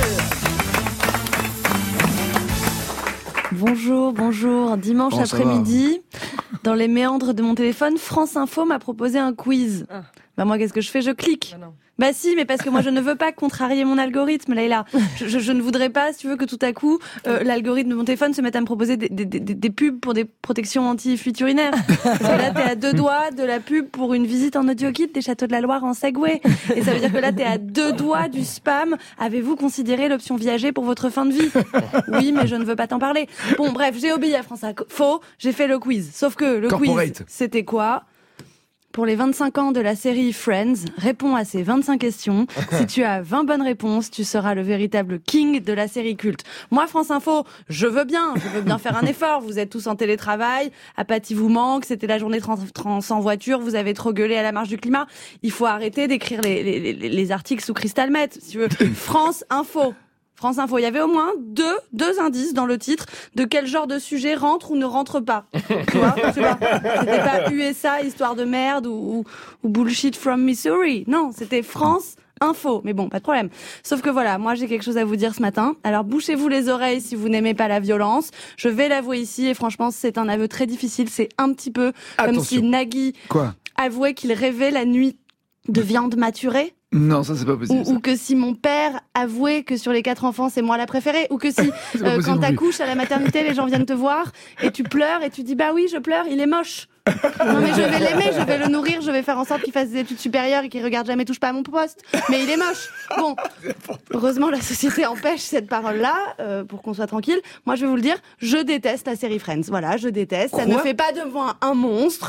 Bonjour. Dimanche après-midi, dans les méandres de mon téléphone, France Info m'a proposé un quiz. Moi, qu'est-ce que je fais? Je clique. Si, mais parce que moi, je ne veux pas contrarier mon algorithme, Leïla. Je ne voudrais pas, si tu veux, que tout à coup, l'algorithme de mon téléphone se mette à me proposer des pubs pour des protections anti-fuite urinaire. Parce que là, t'es à 2 doigts de la pub pour une visite en audio-kit des Châteaux de la Loire en Segway. Et ça veut dire que là, t'es à 2 doigts du spam. Avez-vous considéré l'option viager pour votre fin de vie? Oui, mais je ne veux pas t'en parler. Bon, bref, j'ai obéi à France Info, j'ai fait le quiz. Sauf que le quiz, c'était quoi? Pour les 25 ans de la série Friends, réponds à ces 25 questions. Si tu as 20 bonnes réponses, tu seras le véritable king de la série culte. Moi, France Info, je veux bien faire un effort. Vous êtes tous en télétravail, Apathie vous manque, c'était la journée trans en voiture, vous avez trop gueulé à la marche du climat. Il faut arrêter d'écrire les articles sous Crystal Meth, si tu veux. France Info, il y avait au moins deux indices dans le titre de quel genre de sujet rentre ou ne rentre pas. Tu vois, c'était pas USA, histoire de merde ou bullshit from Missouri. Non, c'était France Info. Mais bon, pas de problème. Sauf que voilà, moi j'ai quelque chose à vous dire ce matin. Alors bouchez-vous les oreilles si vous n'aimez pas la violence. Je vais l'avouer ici et franchement, c'est un aveu très difficile. C'est un petit peu comme si Nagui avouait qu'il rêvait la nuit de viande maturée. Non, ça c'est pas possible. Ou que si mon père avouait que sur les 4 enfants, c'est moi la préférée. Ou que si, quand t'accouches à la maternité, les gens viennent te voir et tu pleures et tu dis, bah oui, je pleure, il est moche. Non mais je vais l'aimer, je vais le nourrir, je vais faire en sorte qu'il fasse des études supérieures et qu'il regarde jamais Touche pas à mon poste. Mais il est moche. Bon, heureusement la société empêche cette parole-là pour qu'on soit tranquille. Moi je vais vous le dire, je déteste la série Friends. Voilà, je déteste. Ça ne fait pas de moi un monstre.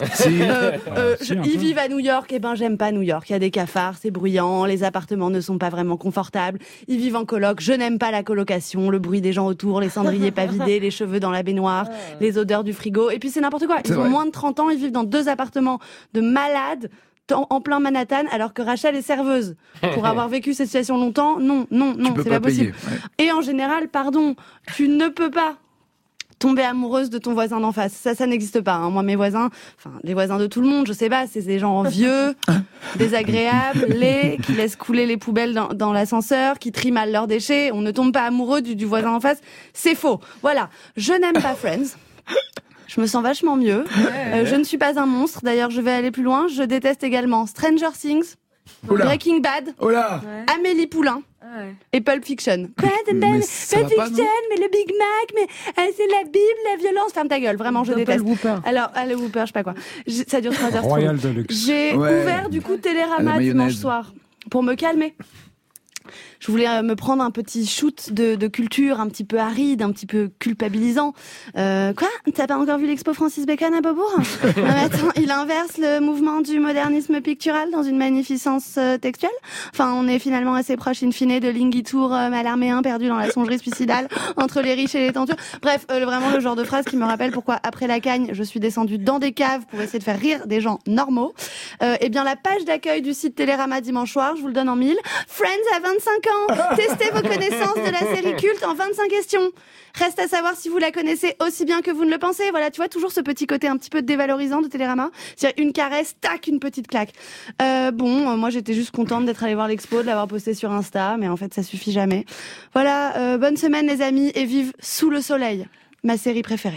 Ils vivent à New York, et ben j'aime pas New York. Il y a des cafards, c'est bruyant, les appartements ne sont pas vraiment confortables. Ils vivent en coloc, je n'aime pas la colocation, le bruit des gens autour, les cendriers pas vidés, les cheveux dans la baignoire, les odeurs du frigo. Et puis c'est n'importe quoi. Ils ont moins de 30 ans. Ils vivent dans 2 appartements de malades en plein Manhattan, alors que Rachel est serveuse. Pour avoir vécu cette situation longtemps, non, c'est pas possible. Ouais. Et en général, pardon, tu ne peux pas tomber amoureuse de ton voisin d'en face. Ça n'existe pas. Hein. Moi, mes voisins, enfin, les voisins de tout le monde, je sais pas, c'est des gens vieux, désagréables, laids, qui laissent couler les poubelles dans l'ascenseur, qui trient mal leurs déchets. On ne tombe pas amoureux du voisin d'en face. C'est faux. Voilà. Je n'aime pas Friends. Je me sens vachement mieux. Je ne suis pas un monstre. D'ailleurs, je vais aller plus loin. Je déteste également Stranger Things, Breaking Bad, Amélie Poulain et Pulp Fiction. Quoi, Pulp Fiction, mais le Big Mac, mais c'est la Bible, la violence. Ferme ta gueule, vraiment, je déteste. Alors, le Whooper, je sais pas quoi. Ça dure 3 heures. Royal Deluxe. J'ai ouvert du coup Télérama dimanche soir pour me calmer. Je voulais me prendre un petit shoot de culture un petit peu aride, un petit peu culpabilisant. Quoi ? T'as pas encore vu l'expo Francis Bacon à Beaubourg ? Non, mais attends, il inverse le mouvement du modernisme pictural dans une magnificence textuelle. Enfin, on est finalement assez proche, in fine, de Linguitour malarméen perdu dans la songerie suicidale entre les riches et les tentures. Bref, vraiment le genre de phrase qui me rappelle pourquoi, après la Cagne, je suis descendue dans des caves pour essayer de faire rire des gens normaux. Eh bien, la page d'accueil du site Télérama dimanche soir, je vous le donne en 1000. Friends à 25 ans. Testez vos connaissances de la série culte en 25 questions. Reste à savoir si vous la connaissez aussi bien que vous ne le pensez. Voilà, tu vois, toujours ce petit côté un petit peu dévalorisant de Télérama. C'est-à-dire une caresse, tac, une petite claque. Moi j'étais juste contente d'être allée voir l'expo, de l'avoir posté sur Insta, mais en fait ça suffit jamais. Voilà, bonne semaine les amis et vive Sous le soleil, ma série préférée.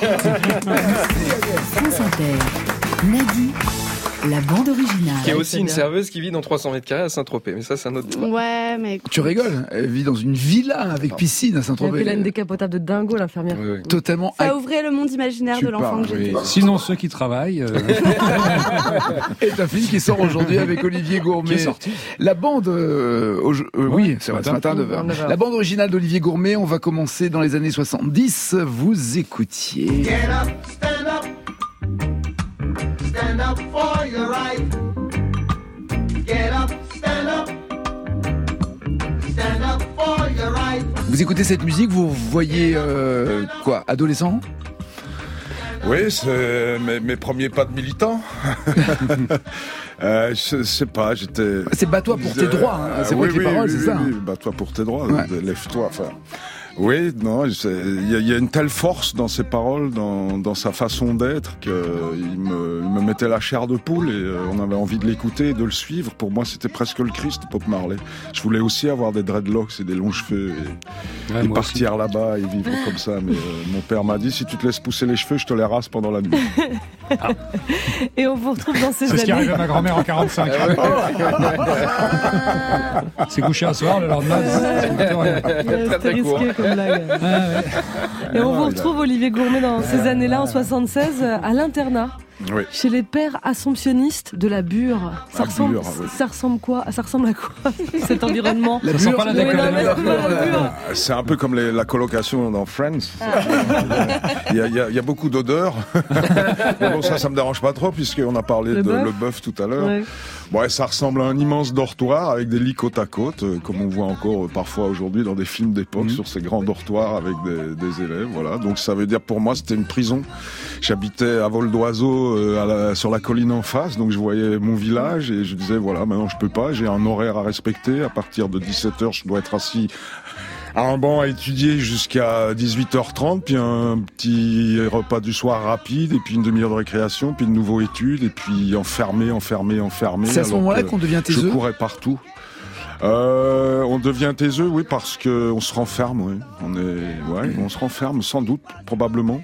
France Inter, Nagui, la bande originale. Qui est aussi une serveuse qui vit dans 300 mètres carrés à Saint-Tropez. Mais ça, c'est un autre débat. Ouais, mais... Tu rigoles. Elle vit dans une villa avec piscine à Saint-Tropez. Elle a une décapotable de dingo, l'infirmière. Oui. Totalement. Ça ouvrait le monde imaginaire de l'enfant que j'étais. Sinon, ceux qui travaillent... Et ta fille qui sort aujourd'hui avec Olivier Gourmet. Qui est sorti. La bande... oui, c'est vrai, ce matin à 9h. La bande originale d'Olivier Gourmet, on va commencer dans les années 70. Vous écoutiez... Get up, stand up. Stand up for your right. Get up, stand up. Stand up for your right. Vous écoutez cette musique, vous voyez quoi, adolescent ? Oui, c'est mes premiers pas de militant. Je sais pas, j'étais... C'est bats-toi pour tes droits, hein. C'est vrai que les paroles, c'est ça. Oui, bats-toi pour tes droits, lève-toi, enfin... Oui, non, il y a une telle force dans ses paroles, dans sa façon d'être, qu'il me mettait la chair de poule et on avait envie de l'écouter et de le suivre. Pour moi, c'était presque le Christ, Bob Marley. Je voulais aussi avoir des dreadlocks et des longs cheveux et partir là-bas et vivre comme ça. Mais mon père m'a dit, si tu te laisses pousser les cheveux, je te les rase pendant la nuit. Et on vous retrouve dans ces années. C'est ce qui arrive à ma grand-mère en 45. C'est couché un soir, le lendemain. C'était risqué comme blague. Et on vous retrouve, Olivier Gourmet, dans ces années-là, en 76, à l'internat. Oui. Chez les pères assomptionnistes de la Bure. Ça ressemble à quoi cet environnement? La Bure, pas la c'est un peu comme la colocation dans Friends. Il y a beaucoup d'odeurs. Mais bon, ça me dérange pas trop puisqu'on a parlé le bœuf tout à l'heure. Ouais. Ouais, ça ressemble à un immense dortoir avec des lits côte à côte, comme on voit encore parfois aujourd'hui dans des films d'époque sur ces grands dortoirs avec des élèves. Voilà. Donc ça veut dire pour moi c'était une prison. J'habitais à vol d'oiseau sur la colline en face, donc je voyais mon village et je disais voilà, maintenant je peux pas, j'ai un horaire à respecter. À partir de 17h, je dois être assis à un banc à étudier jusqu'à 18h30, puis un petit repas du soir rapide, et puis une demi-heure de récréation, puis de nouveau études, et puis enfermé. C'est à ce moment-là qu'on devient taiseux. Je courais partout. On devient taiseux, oui, parce que on se renferme, oui. On se renferme sans doute, probablement.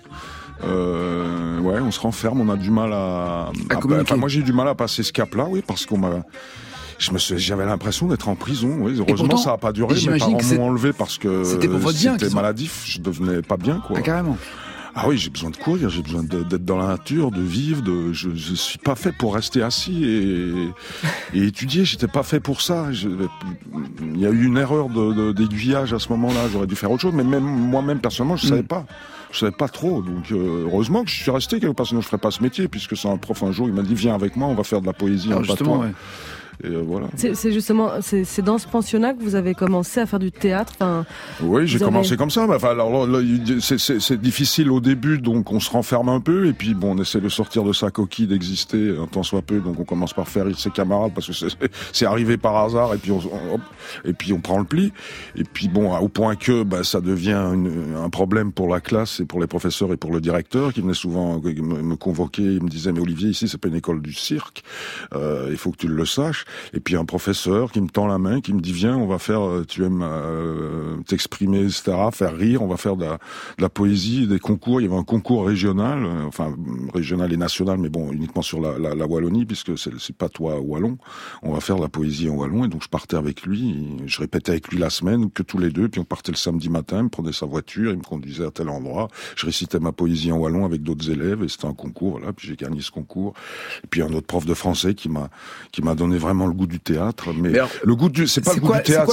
On se renferme, on a du mal à communiquer. Moi, j'ai eu du mal à passer ce cap-là, oui, parce qu'on m'a... j'avais l'impression d'être en prison. Oui. Heureusement, pourtant, ça n'a pas duré. Mes parents m'ont enlevé parce que c'était maladif. Je devenais pas bien, quoi. Ah, carrément. Ah oui, j'ai besoin de courir, j'ai besoin d'être dans la nature, de vivre. Je suis pas fait pour rester assis et étudier. J'étais pas fait pour ça. Il y a eu une erreur d'aiguillage à ce moment-là. J'aurais dû faire autre chose. Mais même moi-même personnellement, je savais pas. Je savais pas trop, donc heureusement que je suis resté quelque part, sinon je ferais pas ce métier, puisque c'est un prof un jour, il m'a dit viens avec moi, on va faire de la poésie. Alors justement, ouais. Et voilà. C'est justement, c'est dans ce pensionnat que vous avez commencé à faire du théâtre. Enfin, oui, j'ai commencé comme ça. Enfin, alors là, c'est difficile au début, donc on se renferme un peu, et puis bon, on essaie de sortir de sa coquille, d'exister un tant soit peu. Donc on commence par faire rire ses camarades parce que c'est arrivé par hasard, et puis on prend le pli. Et puis bon, au point que ça devient un problème pour la classe et pour les professeurs et pour le directeur qui venait souvent me convoquer. Il me disait mais Olivier, ici c'est pas une école du cirque. Il faut que tu le saches. Et puis un professeur qui me tend la main, qui me dit viens, on va faire, tu aimes t'exprimer, etc., faire rire, on va faire de la poésie, des concours. Il y avait un concours régional, régional et national, mais bon, uniquement sur la Wallonie, puisque c'est patois wallon. On va faire de la poésie en wallon, et donc je partais avec lui, je répétais avec lui la semaine, que tous les deux, puis on partait le samedi matin, il me prenait sa voiture, il me conduisait à tel endroit, je récitais ma poésie en wallon avec d'autres élèves, et c'était un concours, voilà, puis j'ai gagné ce concours. Et puis un autre prof de français qui m'a donné vraiment le goût du théâtre, mais alors, le goût du, c'est pas le goût du théâtre,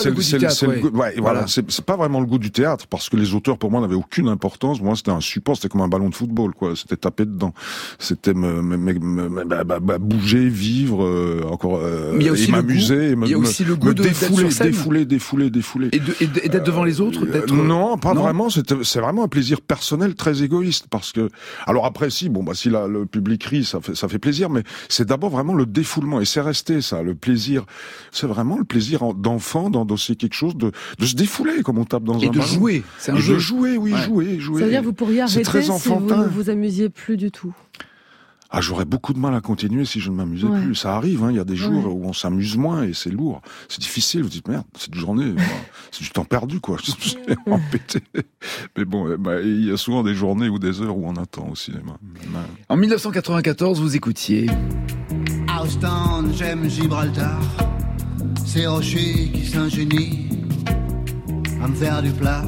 c'est pas vraiment le goût du théâtre, parce que les auteurs pour moi n'avaient aucune importance. Pour moi c'était un support, c'était comme un ballon de football, quoi. C'était taper dedans, c'était bouger, vivre, et m'amuser, il y a aussi le goût de défouler. Et d'être devant les autres, non, pas vraiment. C'est vraiment un plaisir personnel très égoïste, parce que alors après si le public rit, ça fait plaisir, mais c'est d'abord vraiment le défoulement, et c'est resté ça. Le plaisir, c'est vraiment le plaisir d'enfant d'endosser quelque chose, de se défouler comme on tape dans un ballon. Et de jouer, c'est un jeu. De jouer, oui, jouer. Ça veut dire que vous pourriez arrêter si vous ne vous amusiez plus du tout. Ah, j'aurais beaucoup de mal à continuer si je ne m'amusais plus. Ça arrive, il y a des jours où on s'amuse moins et c'est lourd. C'est difficile, vous dites, merde, cette journée, c'est du temps perdu, quoi. Je suis embêté. Mais bon, il y a souvent des journées ou des heures où on attend au cinéma. En 1994, vous écoutiez... Houston, j'aime Gibraltar, ces rochers qui s'ingénient à me faire du plat.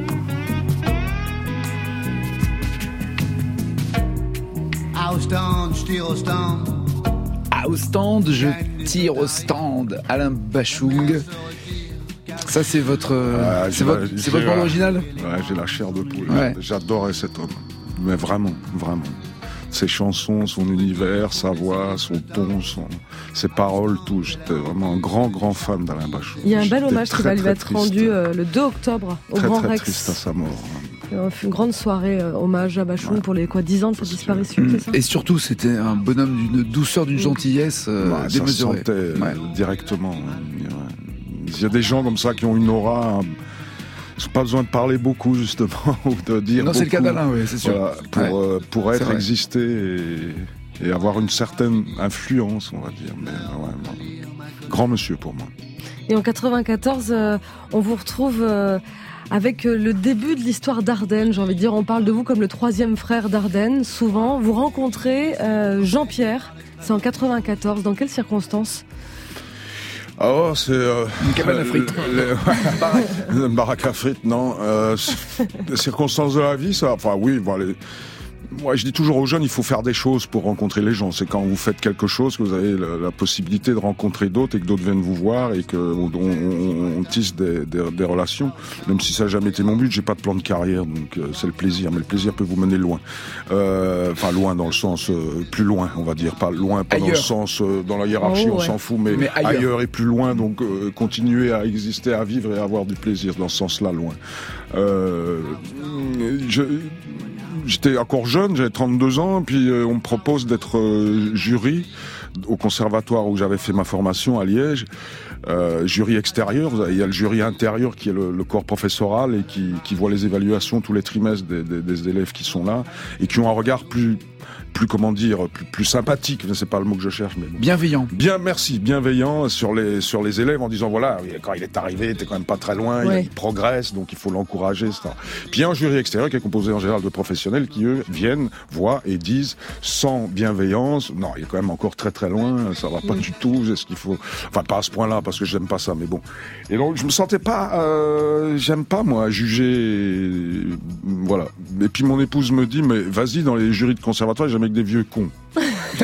Houston, je tire au stand. Houston, je tire au stand. Alain Bachung. Ça, c'est votre bande originale. Ouais, j'ai la chair de poule. Ouais. J'adorais cet homme, mais vraiment, vraiment. Ses chansons, son univers, sa voix, son ton, ses paroles, tout. J'étais vraiment un grand fan d'Alain Bachung. Il y a un bel hommage qui va lui être rendu le 2 octobre au Grand Rex. Très triste à sa mort. Une grande soirée hommage à Bachung pour les 10 ans de sa disparition, c'est ça ? Et surtout, c'était un bonhomme d'une douceur, d'une gentillesse démesurée. Ça se sentait directement. Il y a des gens comme ça qui ont une aura... Ils n'ont pas besoin de parler beaucoup, justement, ou de dire non, beaucoup. C'est le cas d'Alain, oui, c'est sûr. Voilà, pour être, exister et avoir une certaine influence, on va dire. Mais grand monsieur pour moi. Et en 94, on vous retrouve avec le début de l'histoire d'Ardenne. J'ai envie de dire, on parle de vous comme le 3e frère d'Ardenne. Souvent, vous rencontrez Jean-Pierre. C'est en 94. Dans quelles circonstances ? Oh, c'est une cabane à frites. Une baraque à frites, non. Les circonstances de la vie, ça. Enfin, oui. Moi, je dis toujours aux jeunes, il faut faire des choses pour rencontrer les gens. C'est quand vous faites quelque chose que vous avez la possibilité de rencontrer d'autres et que d'autres viennent vous voir et que on tisse des relations. Même si ça n'a jamais été mon but, j'ai pas de plan de carrière, donc c'est le plaisir. Mais le plaisir peut vous mener loin. Enfin, loin dans le sens plus loin, on va dire. Pas loin, pas ailleurs. Dans le sens dans la hiérarchie, on s'en fout, mais ailleurs et plus loin. Donc continuer à exister, à vivre et à avoir du plaisir dans ce sens-là, loin. J'étais encore jeune, j'avais 32 ans, puis on me propose d'être jury au conservatoire où j'avais fait ma formation à Liège. jury extérieur, il y a le jury intérieur qui est le corps professoral et qui voit les évaluations tous les trimestres des élèves qui sont là et qui ont un regard plus comment dire, plus sympathique, c'est pas le mot que je cherche, mais bon. Bienveillant. Bienveillant sur les élèves en disant voilà, quand il est arrivé, t'es quand même pas très loin, il progresse, donc il faut l'encourager, etc. Puis il y a un jury extérieur qui est composé en général de professionnels qui eux viennent, voient et disent sans bienveillance, non, il est quand même encore très très loin, ça va pas du tout, c'est ce qu'il faut, enfin pas à ce point-là parce que j'aime pas ça, mais bon. Et donc je me sentais pas, j'aime pas moi juger, voilà. Et puis mon épouse me dit mais vas-y dans les jurys de conservatoire, jamais que des vieux cons. Elle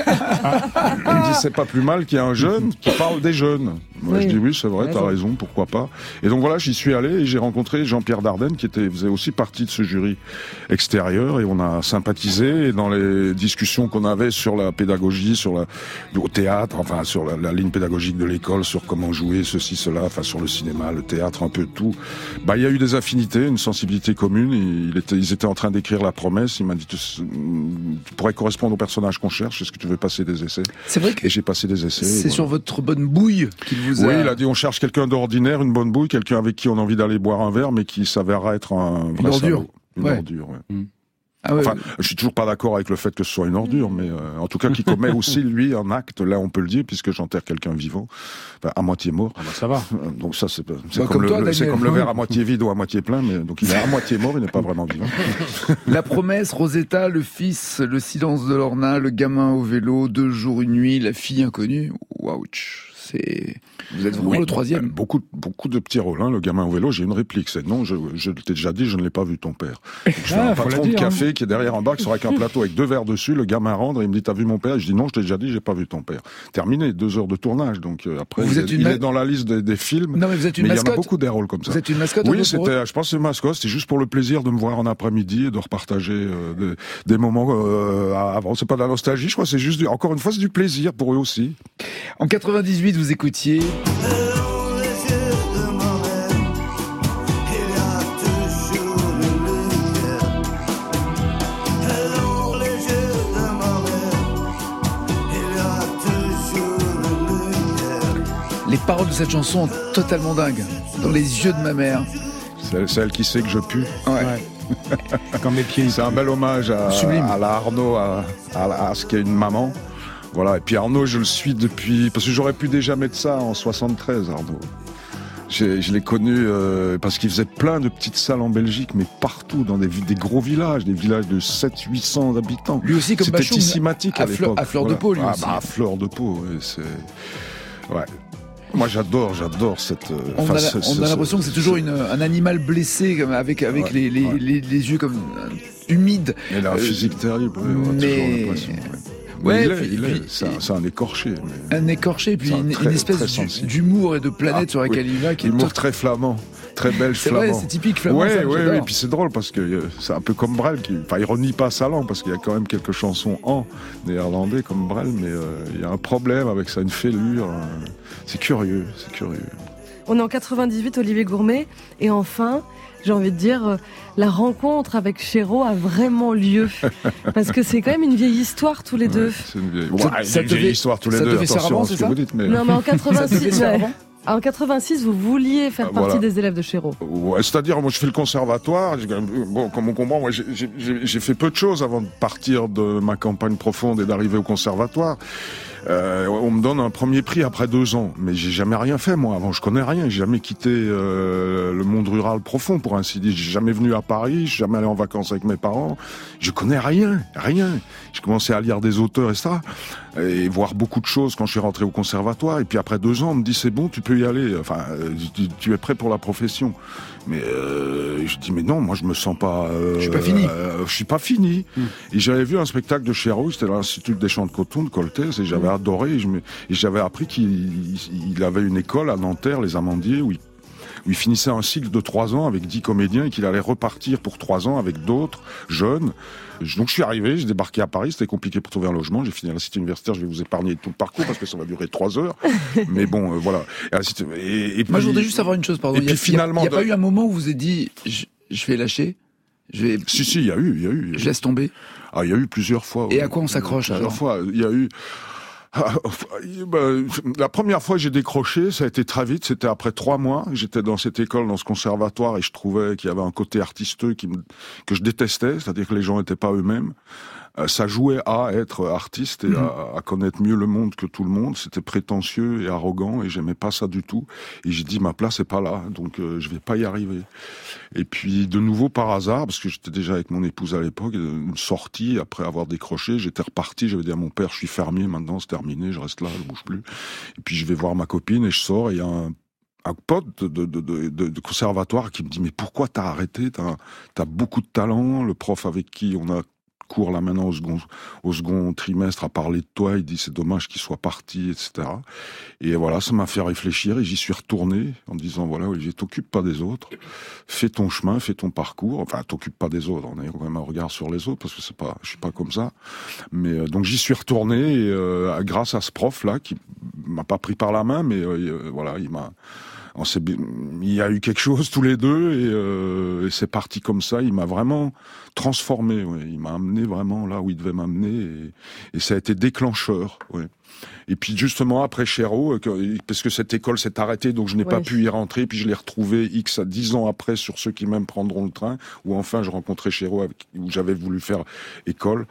me dit c'est pas plus mal qu'il y ait un jeune qui parle des jeunes. Moi je dis oui c'est vrai, t'as raison, pourquoi pas. Et donc voilà, j'y suis allé et j'ai rencontré Jean-Pierre Dardenne qui faisait aussi partie de ce jury extérieur et on a sympathisé et dans les discussions qu'on avait sur la pédagogie, au théâtre, enfin sur la ligne pédagogique de l'école, sur comment jouer ceci, cela, enfin sur le cinéma, le théâtre, un peu de tout. Il y a eu des affinités, une sensibilité commune. Ils étaient en train d'écrire La Promesse. Il m'a dit tu pourrais correspondre au personnage qu'on cherche, est-ce que tu veux passer des essais? C'est vrai que et j'ai passé des essais. C'est sur votre bonne bouille qu'il vous a... Oui, il a dit on cherche quelqu'un d'ordinaire, une bonne bouille, quelqu'un avec qui on a envie d'aller boire un verre, mais qui s'avérera être un vrai salaud. Une ordure. Ah ouais, enfin, je suis toujours pas d'accord avec le fait que ce soit une ordure, mais en tout cas qui commet aussi lui un acte, là on peut le dire, puisque j'enterre quelqu'un vivant, enfin, à moitié mort. Ah bah ça va. Donc ça c'est comme le verre à moitié vide ou à moitié plein, mais donc il est à moitié mort, il n'est pas vraiment vivant. La Promesse, Rosetta, le fils, Le silence de Lorna, Le gamin au vélo, 2 jours une nuit, La fille inconnue. Ouch. Vous êtes vraiment le troisième. Beaucoup de petits rôles. Hein. Le gamin au vélo, j'ai une réplique. C'est non, je t'ai déjà dit, je ne l'ai pas vu ton père. Je fais un patron de café qui est derrière un bac sur un plateau avec 2 verres dessus. Le gamin rentre et il me dit t'as vu mon père? Je dis non, je t'ai déjà dit, j'ai pas vu ton père. Terminé, 2 heures de tournage. Donc après, il est dans la liste des films. Non mais vous êtes une mascotte. Il y en a beaucoup des rôles comme ça. Vous êtes une mascotte? Oui, je pense que c'est mascotte. C'était juste pour le plaisir de me voir en après-midi et de repartager des moments avant. C'est pas de la nostalgie, je crois. C'est juste encore une fois, c'est du plaisir pour eux aussi. En 98, vous écoutiez. Les paroles de cette chanson sont totalement dingues. Dans les yeux de ma mère. C'est elle qui sait que je pue. Ouais. Quand mes pieds. C'est un bel hommage à la Arnaud, à ce qu'est une maman. Voilà. Et puis Arnaud, je le suis depuis... Parce que j'aurais pu déjà mettre ça en 73, Arnaud. Je l'ai connu parce qu'il faisait plein de petites salles en Belgique, mais partout, dans des gros villages, des villages de 700-800 habitants. Lui aussi, comme Bachoum, c'était tissematique à l'époque. À fleur de peau, lui aussi. À fleur de peau, oui, c'est... Ouais. Moi, j'adore cette... On a l'impression que c'est toujours un animal blessé, avec les yeux comme humides. Il a un physique terrible, mais... Ouais, c'est un écorché. Un écorché, puis une espèce d'humour et de planète sur laquelle il va. Humour très flamand, très belge flamand. C'est vrai, c'est typique flamand. Oui, et puis c'est drôle parce que c'est un peu comme Brel, il renie pas sa langue parce qu'il y a quand même quelques chansons en néerlandais comme Brel, mais il y a un problème avec ça, une fêlure. C'est curieux. On est en 98, Olivier Gourmet, et enfin... J'ai envie de dire, la rencontre avec Chéreau a vraiment lieu. Parce que c'est quand même une vieille histoire tous les deux. C'est une vieille histoire tous les deux, attention à ce que vous dites. Mais... Non, mais en 86, en 86, vous vouliez faire partie des élèves de Chéreau. Ouais, c'est-à-dire, moi je fais le conservatoire. Bon, comme on comprend, moi j'ai fait peu de choses avant de partir de ma campagne profonde et d'arriver au conservatoire. On me donne un premier prix après 2 ans, mais j'ai jamais rien fait moi avant. Je connais rien, j'ai jamais quitté le monde rural profond pour ainsi dire. J'ai jamais venu à Paris, j'ai jamais allé en vacances avec mes parents. Je connais rien. J'ai commencé à lire des auteurs et voir beaucoup de choses quand je suis rentré au conservatoire. Et puis après 2 ans, on me dit c'est bon, tu peux y aller. Enfin, tu es prêt pour la profession. Mais je dis mais non, moi je me sens pas. Je suis pas fini. Je suis pas fini. Et j'avais vu un spectacle de Chéreau, c'était l'Institut des Champs de Coton de Coltès, et j'avais adoré. Et j'avais appris qu'il avait une école à Nanterre, les Amandiers, où il finissait un cycle de 3 ans avec 10 comédiens et qu'il allait repartir pour 3 ans avec d'autres jeunes. Donc je suis arrivé, j'ai débarqué à Paris, c'était compliqué pour trouver un logement, j'ai fini à la cité universitaire, je vais vous épargner tout le parcours parce que ça va durer 3 heures. Mais bon, voilà. Et puis, moi je voudrais juste savoir une chose, pardon. Il n'y a pas eu un moment où vous avez dit, je vais lâcher? Si, il y a eu. Je laisse tomber? Ah, il y a eu plusieurs fois. Et à quoi on s'accroche alors? Plusieurs fois. Il y a eu... La première fois que j'ai décroché, ça a été très vite, c'était après 3 mois. J'étais dans cette école, dans ce conservatoire, et je trouvais qu'il y avait un côté artisteux que je détestais, c'est-à-dire que les gens n'étaient pas eux-mêmes. Ça jouait à être artiste et à connaître mieux le monde que tout le monde. C'était prétentieux et arrogant et j'aimais pas ça du tout. Et j'ai dit, ma place est pas là, donc je vais pas y arriver. Et puis, de nouveau, par hasard, parce que j'étais déjà avec mon épouse à l'époque, une sortie, après avoir décroché, j'étais reparti, j'avais dit à mon père, je suis fermier maintenant, c'est terminé, je reste là, je bouge plus. Et puis, je vais voir ma copine et je sors et il y a un pote de conservatoire qui me dit, mais pourquoi t'as arrêté? T'as beaucoup de talent, le prof avec qui on a cours là maintenant au second trimestre à parler de toi, il dit c'est dommage qu'il soit parti, etc. Et voilà, ça m'a fait réfléchir et j'y suis retourné en disant voilà Olivier, t'occupe pas des autres, fais ton chemin, fais ton parcours, enfin t'occupe pas des autres, on a quand même un regard sur les autres parce que je suis pas comme ça, mais donc j'y suis retourné et grâce à ce prof là qui m'a pas pris par la main, mais voilà, il y a eu quelque chose tous les deux et c'est parti comme ça. Il m'a vraiment transformé. Ouais. Il m'a amené vraiment là où il devait m'amener et ça a été déclencheur. Ouais. Et puis justement après Chéreau, parce que cette école s'est arrêtée, donc je n'ai pas pu y rentrer. Puis je l'ai retrouvé 10 ans après sur Ceux qui m'aiment prendront le train, où enfin je rencontrais Chéreau, où j'avais voulu faire école.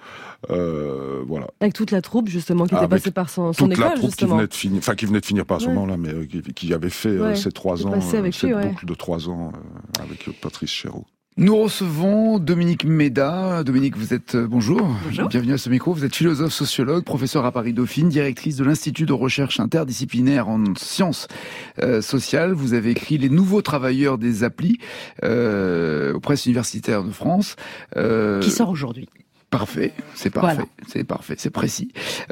Voilà. Avec toute la troupe justement qui était passée par son école. Toute la troupe justement. qui venait de finir pas à ce moment-là, mais qui avait fait ces 3 ans, cette boucle de 3 ans avec Patrice Chéreau. Nous recevons Dominique Méda. Dominique, vous êtes bonjour. Bienvenue à ce micro. Vous êtes philosophe, sociologue, professeur à Paris-Dauphine, directrice de l'Institut de recherche interdisciplinaire en sciences sociales. Vous avez écrit Les nouveaux travailleurs des applis aux presses universitaires de France. Qui sort aujourd'hui. Parfait, c'est parfait, voilà. C'est parfait, c'est précis.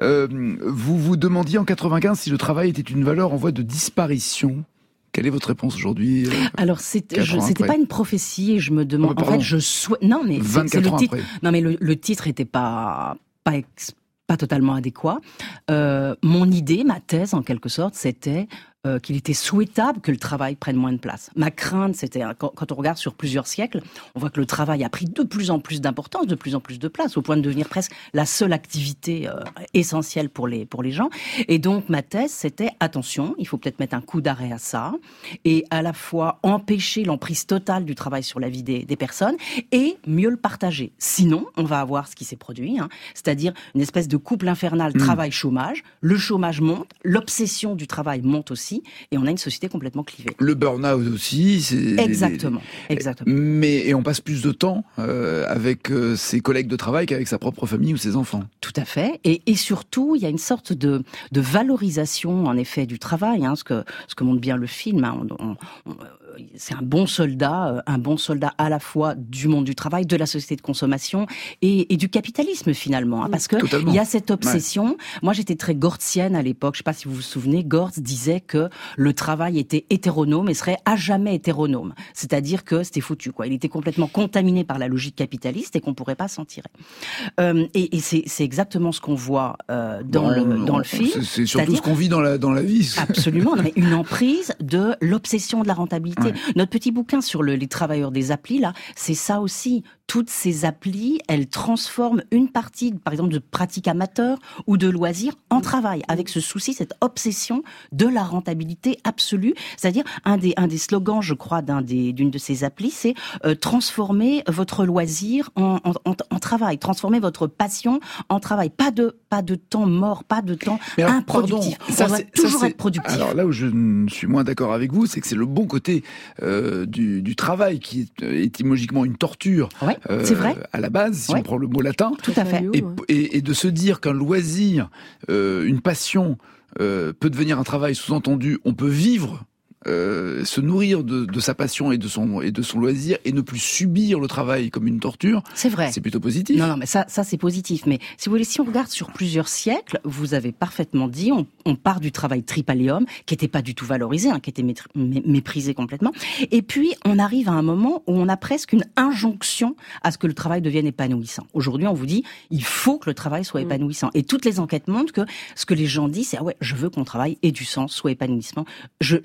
Vous vous demandiez en 95 si le travail était une valeur en voie de disparition. Quelle est votre réponse aujourd'hui? Alors c'était pas une prophétie et je me demande. En fait, je souhaite. Non mais c'est le titre. Après. Non mais le titre était pas totalement adéquat. Mon idée, ma thèse en quelque sorte, c'était qu'il était souhaitable que le travail prenne moins de place. Ma crainte, c'était, quand on regarde sur plusieurs siècles, on voit que le travail a pris de plus en plus d'importance, de plus en plus de place, au point de devenir presque la seule activité essentielle pour les gens. Et donc, ma thèse, c'était, attention, il faut peut-être mettre un coup d'arrêt à ça, et à la fois empêcher l'emprise totale du travail sur la vie des personnes, et mieux le partager. Sinon, on va avoir ce qui s'est produit, c'est-à-dire une espèce de couple infernal travail-chômage. Le chômage monte, l'obsession du travail monte aussi, et on a une société complètement clivée. Le burn-out aussi, c'est... Exactement. Et on passe plus de temps avec ses collègues de travail qu'avec sa propre famille ou ses enfants. Tout à fait. Et surtout, il y a une sorte de valorisation, en effet, du travail, ce que montre bien le film. C'est un bon soldat à la fois du monde du travail, de la société de consommation et du capitalisme finalement, parce que il y a cette obsession. Ouais. Moi, j'étais très gortzienne à l'époque. Je sais pas si vous vous souvenez. Gortz disait que le travail était hétéronome et serait à jamais hétéronome. C'est-à-dire que c'était foutu, quoi. Il était complètement contaminé par la logique capitaliste et qu'on pourrait pas s'en tirer. Et c'est exactement ce qu'on voit dans le film. C'est surtout ce qu'on vit dans la vie. Absolument. Mais une emprise de l'obsession de la rentabilité. Ouais. Notre petit bouquin sur les travailleurs des applis, là, c'est ça aussi. Toutes ces applis, elles transforment une partie, par exemple, de pratiques amateurs ou de loisirs en travail, avec ce souci, cette obsession de la rentabilité absolue. C'est-à-dire, un des slogans, je crois, d'une de ces applis, c'est transformer votre loisir en travail, transformer votre passion en travail. Pas de temps mort, pas de temps improductif. On doit toujours être productif. Alors là où je suis moins d'accord avec vous, c'est que c'est le bon côté du travail qui est étymologiquement une torture. Ouais. C'est vrai. À la base, si on prend le mot latin. Tout à fait. Et de se dire qu'un loisir, une passion, peut devenir un travail, sous-entendu, on peut vivre, se nourrir de sa passion et de son loisir et ne plus subir le travail comme une torture. C'est vrai. C'est plutôt positif. Non, mais ça c'est positif. Mais si vous voulez, si on regarde sur plusieurs siècles, vous avez parfaitement dit, on part du travail tripalium, qui était pas du tout valorisé, qui était méprisé complètement. Et puis, on arrive à un moment où on a presque une injonction à ce que le travail devienne épanouissant. Aujourd'hui, on vous dit, il faut que le travail soit épanouissant. Et toutes les enquêtes montrent que ce que les gens disent, c'est, je veux que mon travail ait du sens, soit épanouissant. Je veux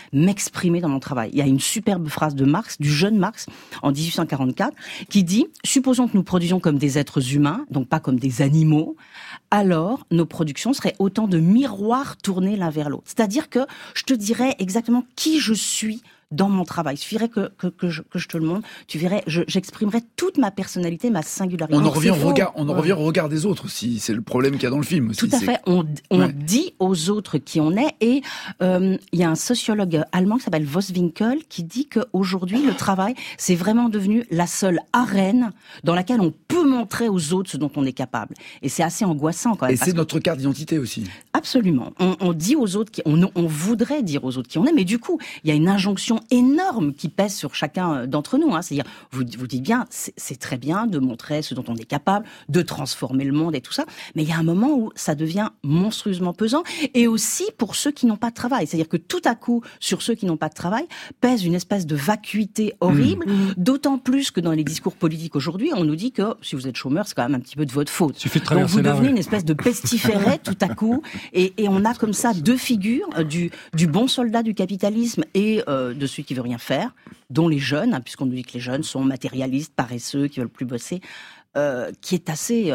m'exprimer dans mon travail. Il y a une superbe phrase de Marx, du jeune Marx, en 1844, qui dit « Supposons que nous produisions comme des êtres humains, donc pas comme des animaux, alors nos productions seraient autant de miroirs tournés l'un vers l'autre. » C'est-à-dire que je te dirais exactement qui je suis dans mon travail. Il suffirait que je te le montre. Tu verrais, j'exprimerais toute ma personnalité, ma singularité. On en revient au regard des autres aussi. C'est le problème qu'il y a dans le film aussi. Tout à fait. On dit aux autres qui on est. Et il y a un sociologue allemand qui s'appelle Vosswinkel qui dit qu'aujourd'hui, le travail, c'est vraiment devenu la seule arène dans laquelle on peut montrer aux autres ce dont on est capable. Et c'est assez angoissant quand même. Et c'est notre carte d'identité aussi. Absolument. On dit aux autres, on voudrait dire aux autres qui on est, mais du coup, il y a une injonction énorme qui pèse sur chacun d'entre nous. C'est-à-dire, vous dites bien, c'est très bien de montrer ce dont on est capable, de transformer le monde et tout ça, mais il y a un moment où ça devient monstrueusement pesant, et aussi pour ceux qui n'ont pas de travail. C'est-à-dire que tout à coup, sur ceux qui n'ont pas de travail, pèse une espèce de vacuité horrible, d'autant plus que dans les discours politiques aujourd'hui, on nous dit que si vous êtes chômeur, c'est quand même un petit peu de votre faute. Donc vous devenez une espèce de pestiféré tout à coup, et on a comme ça deux figures, du bon soldat du capitalisme et de celui qui veut rien faire, dont les jeunes, hein, puisqu'on nous dit que les jeunes sont matérialistes, paresseux, qui veulent plus bosser, qui est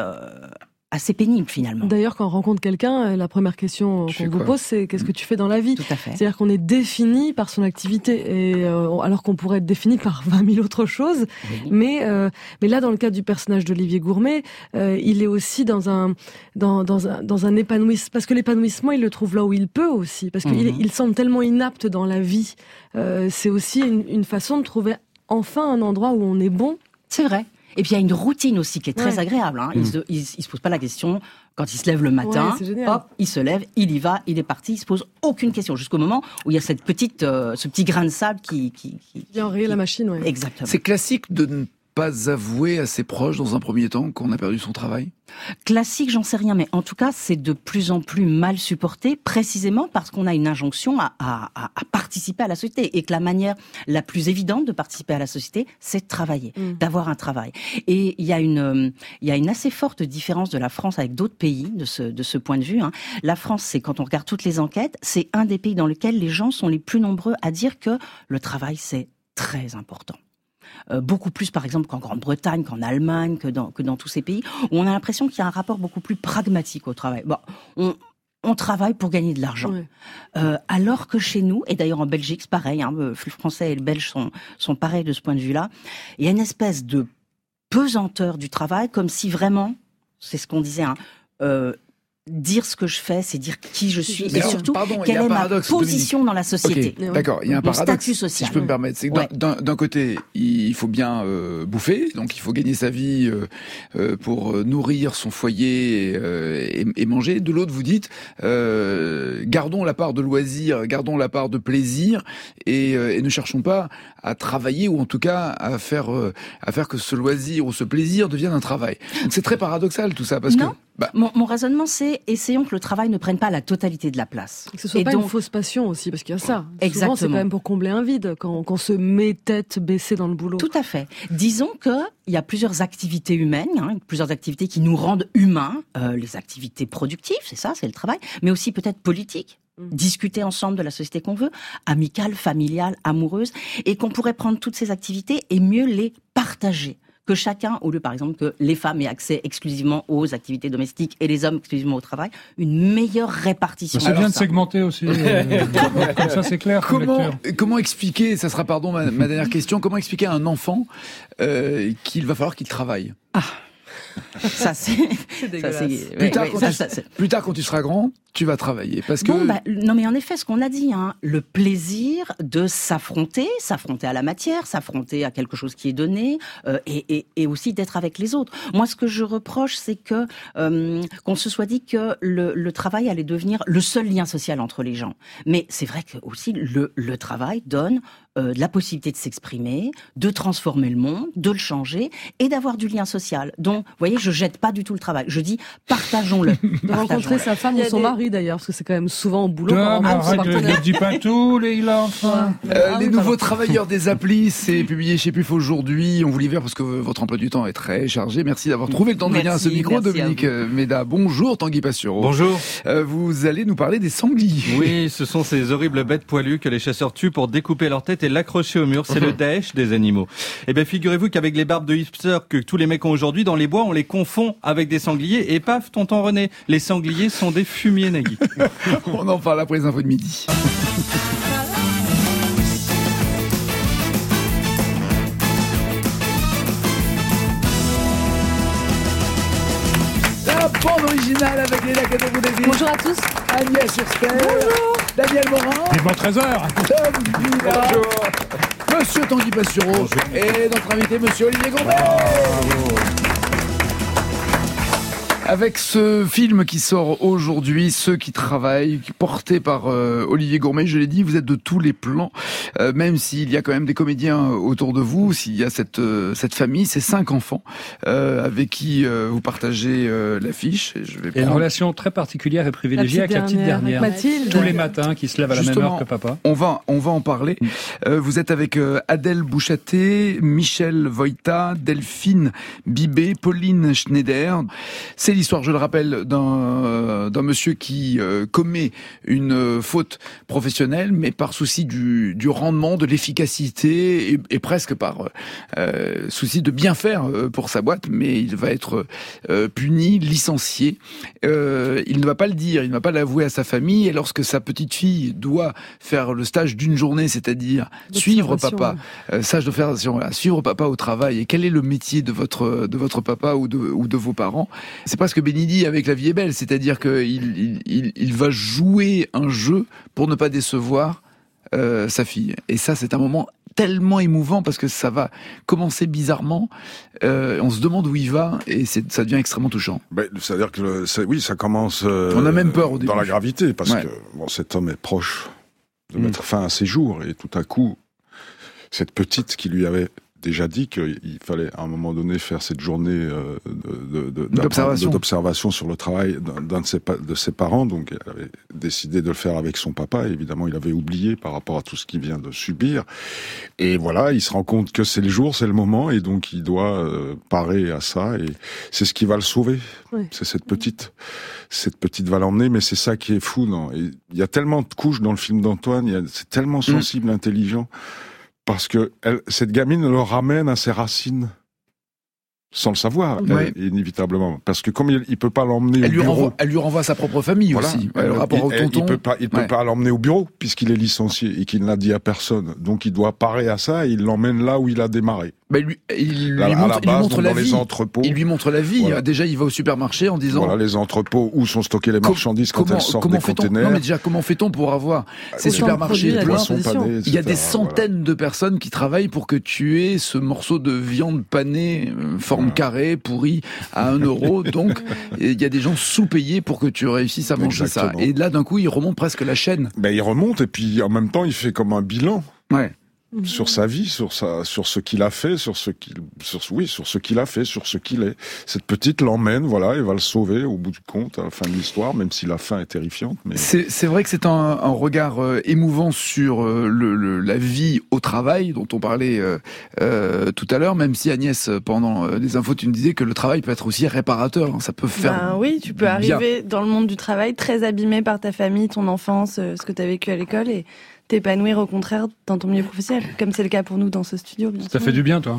assez pénible finalement. D'ailleurs, quand on rencontre quelqu'un, la première question qu'on vous pose, c'est qu'est-ce que tu fais dans la vie ? Tout à fait. C'est-à-dire qu'on est défini par son activité, et alors qu'on pourrait être défini par 20 000 autres choses. Oui. Mais là, dans le cas du personnage d'Olivier Gourmet, il est aussi dans un épanouissement, parce que l'épanouissement, il le trouve là où il peut aussi, parce qu'il semble tellement inapte dans la vie. C'est aussi une façon de trouver enfin un endroit où on est bon. C'est vrai. Et puis il y a une routine aussi qui est très agréable. Hein. Il se pose pas la question quand il se lève le matin. Hop, il se lève, il y va, il est parti. Il se pose aucune question jusqu'au moment où il y a ce petit grain de sable qui vient enrayer la machine. Ouais. Exactement. C'est classique de ne pas avouer à ses proches dans un premier temps qu'on a perdu son travail. Classique, j'en sais rien, mais en tout cas, c'est de plus en plus mal supporté, précisément parce qu'on a une injonction à participer à la société, et que la manière la plus évidente de participer à la société, c'est de travailler, d'avoir un travail. Et il y a une assez forte différence de la France avec d'autres pays de ce point de vue. Hein. La France, c'est, quand on regarde toutes les enquêtes, c'est un des pays dans lesquels les gens sont les plus nombreux à dire que le travail, c'est très important. Beaucoup plus, par exemple, qu'en Grande-Bretagne, qu'en Allemagne, que dans tous ces pays, où on a l'impression qu'il y a un rapport beaucoup plus pragmatique au travail. Bon, on travaille pour gagner de l'argent. Ouais. Alors que chez nous, et d'ailleurs en Belgique, c'est pareil, hein, le français et le belge sont pareils de ce point de vue-là, il y a une espèce de pesanteur du travail, comme si vraiment, c'est ce qu'on disait, hein, dire ce que je fais, c'est dire qui je suis, et surtout quelle est ma position Dominique. Dans la société. Okay, d'accord, il y a un paradoxe, statut social. Si je peux me permettre, c'est que d'un côté, il faut bien bouffer, donc il faut gagner sa vie pour nourrir son foyer et manger. De l'autre, vous dites, gardons la part de loisir, gardons la part de plaisir, et ne cherchons pas à travailler, ou en tout cas à faire que ce loisir ou ce plaisir devienne un travail. Donc c'est très paradoxal tout ça, parce que... Mon raisonnement, c'est essayons que le travail ne prenne pas la totalité de la place. Que ce soit pas une fausse passion aussi, parce qu'il y a ça. Exactement. Souvent, c'est quand même pour combler un vide, quand on se met tête baissée dans le boulot. Tout à fait. Disons qu'il y a plusieurs activités humaines, hein, plusieurs activités qui nous rendent humains. Les activités productives, c'est ça, c'est le travail, mais aussi peut-être politiques. Discuter ensemble de la société qu'on veut, amicale, familiale, amoureuse, et qu'on pourrait prendre toutes ces activités et mieux les partager. Que chacun, au lieu par exemple que les femmes aient accès exclusivement aux activités domestiques et les hommes exclusivement au travail, une meilleure répartition. C'est bien de segmenter aussi, comme ça c'est clair. Comment expliquer, ça sera ma dernière question, comment expliquer à un enfant qu'il va falloir qu'il travaille ? Ça c'est dégueulasse. Plus tard, quand tu seras grand, tu vas travailler, parce que... non mais en effet, ce qu'on a dit, hein, le plaisir de s'affronter à la matière, s'affronter à quelque chose qui est donné, et aussi d'être avec les autres. Moi, ce que je reproche, c'est que qu'on se soit dit que le travail allait devenir le seul lien social entre les gens. Mais c'est vrai que aussi le travail donne de la possibilité de s'exprimer, de transformer le monde, de le changer et d'avoir du lien social. Donc, vous voyez, je jette pas du tout le travail. Je dis, partageons-le. De rencontrer sa femme ou son mari d'ailleurs, parce que c'est quand même souvent au boulot. Ne dis pas tout, Leïla, enfin. Les nouveaux travailleurs des applis, c'est publié chez PUF aujourd'hui. On vous livre parce que votre emploi du temps est très chargé. Merci d'avoir trouvé le temps de venir à ce micro. Dominique Méda, bonjour. Tanguy Pastureau. Bonjour. Vous allez nous parler des sangliers. Oui, ce sont ces horribles bêtes poilues que les chasseurs tuent pour découper leur tête et l'accrocher au mur. C'est le Daesh des animaux. Eh bien, figurez-vous qu'avec les barbes de hipster que tous les mecs ont aujourd'hui, dans les bois, on les confond avec des sangliers et paf, tonton René, les sangliers sont des fumiers, Nagui. On en parle après les infos de midi. La bande originale avec Léla Cadavou-Désir. Bonjour à tous. Agnès Urster. Bonjour. Daniel Morin. C'est pas 13h. Bonjour. Monsieur Tanguy Pastureau. Et notre invité, monsieur Olivier Gourmet. Avec ce film qui sort aujourd'hui, Ceux qui travaillent, porté par Olivier Gourmet, je l'ai dit, vous êtes de tous les plans, même s'il y a quand même des comédiens autour de vous, s'il y a cette famille, ces 5 enfants avec qui vous partagez l'affiche. Et une relation très particulière et privilégiée avec la petite dernière. Mathilde. Tous les matins, qui se lève à la même heure que papa. On va en parler. Vous êtes avec Adèle Bouchaté, Michel Voïta, Delphine Bibé, Pauline Schneider. C'est l'histoire, je le rappelle, d'un monsieur qui commet une faute professionnelle, mais par souci du rendement, de l'efficacité et presque par souci de bien faire pour sa boîte, mais il va être puni, licencié. Il ne va pas le dire, il ne va pas l'avouer à sa famille, et lorsque sa petite fille doit faire le stage d'une journée, c'est-à-dire suivre papa, stage d'observation, suivre papa au travail, et quel est le métier de votre papa ou de vos parents, c'est presque Benidi avec La vie est belle, c'est-à-dire qu'il va jouer un jeu pour ne pas décevoir sa fille. Et ça, c'est un moment tellement émouvant parce que ça va commencer bizarrement. On se demande où il va et ça devient extrêmement touchant. C'est-à-dire que ça commence. On a même peur au début. Dans la gravité parce que cet homme est proche de mettre fin à ses jours et tout à coup, cette petite qui lui avait déjà dit qu'il fallait à un moment donné faire cette journée d'observation sur le travail d'un de ses parents, donc elle avait décidé de le faire avec son papa, et évidemment il avait oublié par rapport à tout ce qu'il vient de subir, et voilà, il se rend compte que c'est le jour, c'est le moment, et donc il doit parer à ça, et c'est ce qui va le sauver. C'est cette petite va l'emmener, mais c'est ça qui est fou, il y a tellement de couches dans le film d'Antoine, c'est tellement sensible, intelligent, parce que cette gamine le ramène à ses racines, sans le savoir, inévitablement. Parce que comme il peut pas l'emmener au bureau... Elle lui renvoie sa propre famille aussi. Le rapport au tonton. Il peut pas l'emmener au bureau, puisqu'il est licencié et qu'il ne l'a dit à personne. Donc il doit parer à ça et il l'emmène là où il a démarré. Il lui montre la vie. Les entrepôts. Il lui montre la vie. Voilà. Déjà, il va au supermarché en disant... Voilà, les entrepôts où sont stockées les marchandises quand elles sortent des containers. Non, mais déjà, comment fait-on pour avoir ces supermarchés panés, Il y a des centaines de personnes qui travaillent pour que tu aies ce morceau de viande panée, forme carrée, pourrie, à 1 euro. Donc, il y a des gens sous-payés pour que tu réussisses à manger ça. Et là, d'un coup, il remonte presque la chaîne. Il remonte et puis, en même temps, il fait comme un bilan. Sur sa vie, sur ce qu'il a fait, sur ce qu'il a fait, sur ce qu'il est. Cette petite l'emmène, voilà, et va le sauver au bout du compte, à la fin de l'histoire, même si la fin est terrifiante. Mais... C'est vrai que c'est un regard émouvant sur la vie au travail, dont on parlait tout à l'heure, même si Agnès, pendant les infos, tu me disais que le travail peut être aussi réparateur, ça peut faire... oui, tu peux arriver dans le monde du travail très abîmé par ta famille, ton enfance, ce que tu as vécu à l'école, et t'épanouir au contraire dans ton milieu professionnel, comme c'est le cas pour nous dans ce studio. Ça fait du bien, toi.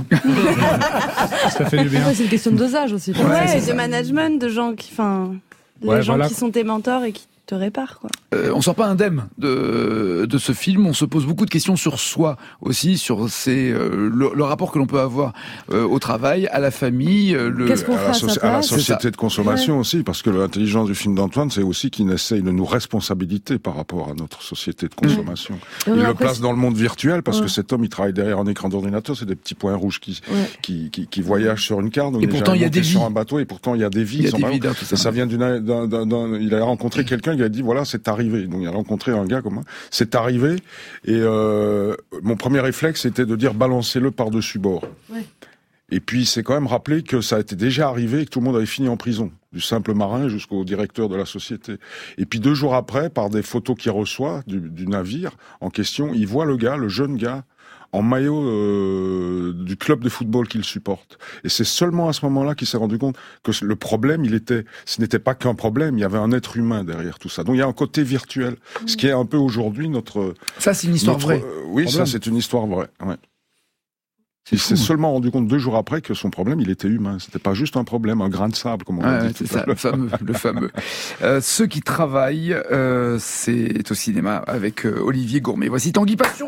Ça fait du bien. C'est une question de dosage aussi. De management, de gens qui, qui sont tes mentors et qui te répare, quoi. On sort pas indemne de ce film. On se pose beaucoup de questions sur soi aussi, sur le rapport que l'on peut avoir au travail, à la famille, à la société de consommation aussi, parce que l'intelligence du film d'Antoine, c'est aussi qu'il essaye de nous responsabiliser par rapport à notre société de consommation. Il le place dans le monde virtuel, parce que cet homme, il travaille derrière un écran d'ordinateur, c'est des petits points rouges qui voyagent sur une carte. Donc et pourtant, il y a des vies. Sur un bateau, et pourtant, il y a des vies. Ça vient il a rencontré quelqu'un, quelqu'un qui a dit voilà, c'est arrivé. Donc il a rencontré un gars comme moi, c'est arrivé, et mon premier réflexe c'était de dire balancez-le par-dessus bord. Ouais. Et puis c'est quand même rappelé que ça a été déjà arrivé et que tout le monde avait fini en prison, du simple marin jusqu'au directeur de la société. Et puis 2 jours après, par des photos qu'il reçoit du navire en question, il voit le jeune gars, en maillot du club de football qu'il supporte. Et c'est seulement à ce moment-là qu'il s'est rendu compte que le problème, ce n'était pas qu'un problème, il y avait un être humain derrière tout ça. Donc il y a un côté virtuel, ce qui est un peu aujourd'hui notre... Ça, c'est une histoire vraie. Oui, ça, c'est une histoire vraie, ouais. Il s'est seulement rendu compte 2 jours après que son problème, il était humain. C'était pas juste un problème, un grain de sable, comme on l'a dit. C'est ça, le fameux. Ceux qui travaillent, c'est au cinéma avec Olivier Gourmet. Voici Tanguy Passion.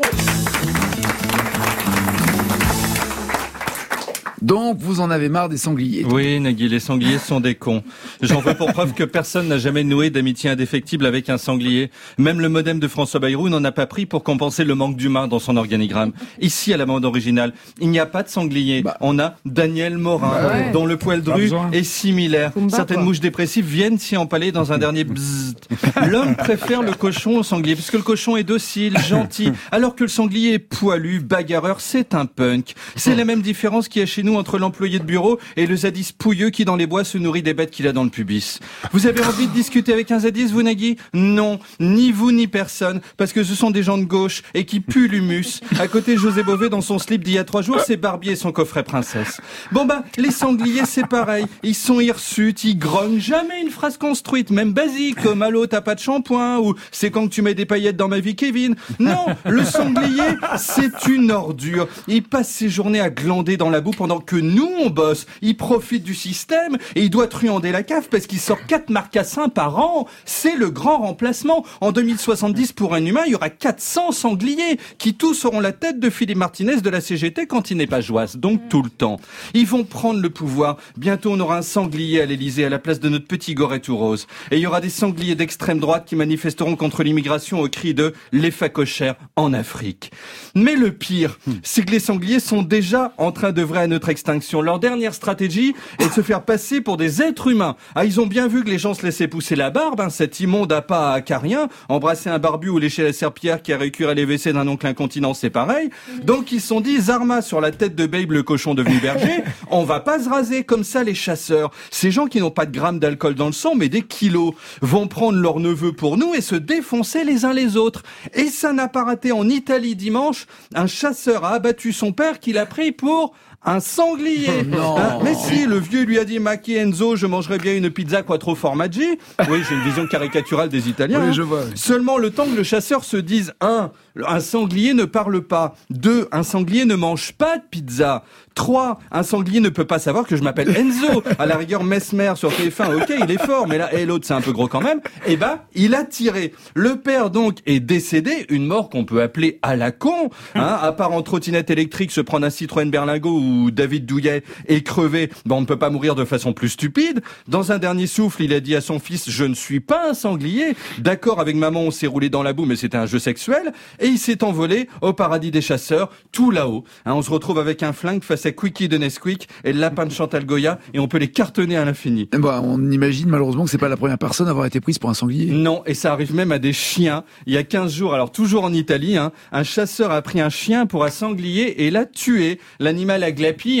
Donc, vous en avez marre des sangliers. Oui, Nagui, les sangliers sont des cons. J'en veux pour preuve que personne n'a jamais noué d'amitié indéfectible avec un sanglier. Même le modem de François Bayrou n'en a pas pris pour compenser le manque d'humain dans son organigramme. Ici, à la bande originale, il n'y a pas de sanglier. On a Daniel Morin, dont le poil dru est similaire. Certaines mouches dépressives viennent s'y empaler dans un dernier bzzzt. L'homme préfère le cochon au sanglier, parce que le cochon est docile, gentil, alors que le sanglier est poilu, bagarreur, c'est un punk. C'est la même différence qu'il y a chez nous entre l'employé de bureau et le zadis pouilleux qui dans les bois se nourrit des bêtes qu'il a dans le pubis. Vous avez envie de discuter avec un zadis, vous, Nagui? Non, ni vous ni personne, parce que ce sont des gens de gauche et qui puent l'humus. À côté, José Bové, dans son slip d'il y a 3 jours, c'est Barbie et son coffret princesse. Bon les sangliers, c'est pareil. Ils sont hirsutes, ils grognent, jamais une phrase construite, même basique, comme « Allô, t'as pas de shampoing » ou « C'est quand que tu mets des paillettes dans ma vie, Kevin ?» Non, le sanglier, c'est une ordure. Il passe ses journées à glander dans la boue pendant que nous, on bosse. Il profite du système et il doit truander la cave parce qu'il sort 4 marcassins par an. C'est le grand remplacement. En 2070, pour un humain, il y aura 400 sangliers qui tous auront la tête de Philippe Martinez de la CGT quand il n'est pas joasse, donc tout le temps. Ils vont prendre le pouvoir. Bientôt, on aura un sanglier à l'Élysée à la place de notre petit goret tout rose. Et il y aura des sangliers d'extrême droite qui manifesteront contre l'immigration au cri de « les facochères en Afrique ». Mais le pire, c'est que les sangliers sont déjà en train d'œuvrer à notre extinction. Leur dernière stratégie est de se faire passer pour des êtres humains. Ils ont bien vu que les gens se laissaient pousser la barbe, cet immonde appât acarien. Embrasser un barbu ou lécher la serpillière qui a récuré les WC d'un oncle incontinent, c'est pareil. Donc ils se sont dit, Zarma sur la tête de Babe le cochon devenu berger, on va pas se raser comme ça les chasseurs. Ces gens qui n'ont pas de grammes d'alcool dans le sang, mais des kilos, vont prendre leurs neveux pour nous et se défoncer les uns les autres. Et ça n'a pas raté en Italie dimanche. Un chasseur a abattu son père qu'il a pris pour un sanglier. Mais si, le vieux lui a dit « Macchi Enzo, je mangerais bien une pizza quattro formaggi ». Oui, j'ai une vision caricaturale des Italiens. Oui, je vois. Seulement le temps que le chasseur se dise 1. Un sanglier ne parle pas. 2. Un sanglier ne mange pas de pizza. 3. Un sanglier ne peut pas savoir que je m'appelle Enzo. À la rigueur, Mesmer sur TF1, ok, il est fort, mais là, l'autre, c'est un peu gros quand même. Et il a tiré. Le père, donc, est décédé. Une mort qu'on peut appeler à la con. À part en trottinette électrique, se prendre un Citroën Berlingot ou David Douillet et crever, on ne peut pas mourir de façon plus stupide. Dans un dernier souffle, il a dit à son fils, je ne suis pas un sanglier. D'accord, avec maman, on s'est roulé dans la boue, mais c'était un jeu sexuel. Et il s'est envolé au paradis des chasseurs, tout là-haut. On se retrouve avec un flingue face à Quickie de Nesquik et le lapin de Chantal Goya, et on peut les cartonner à l'infini. On imagine malheureusement que c'est pas la première personne à avoir été prise pour un sanglier. Non, et ça arrive même à des chiens. Il y a 15 jours, alors toujours en Italie, un chasseur a pris un chien pour un sanglier et l'a tué. L'animal a glapi,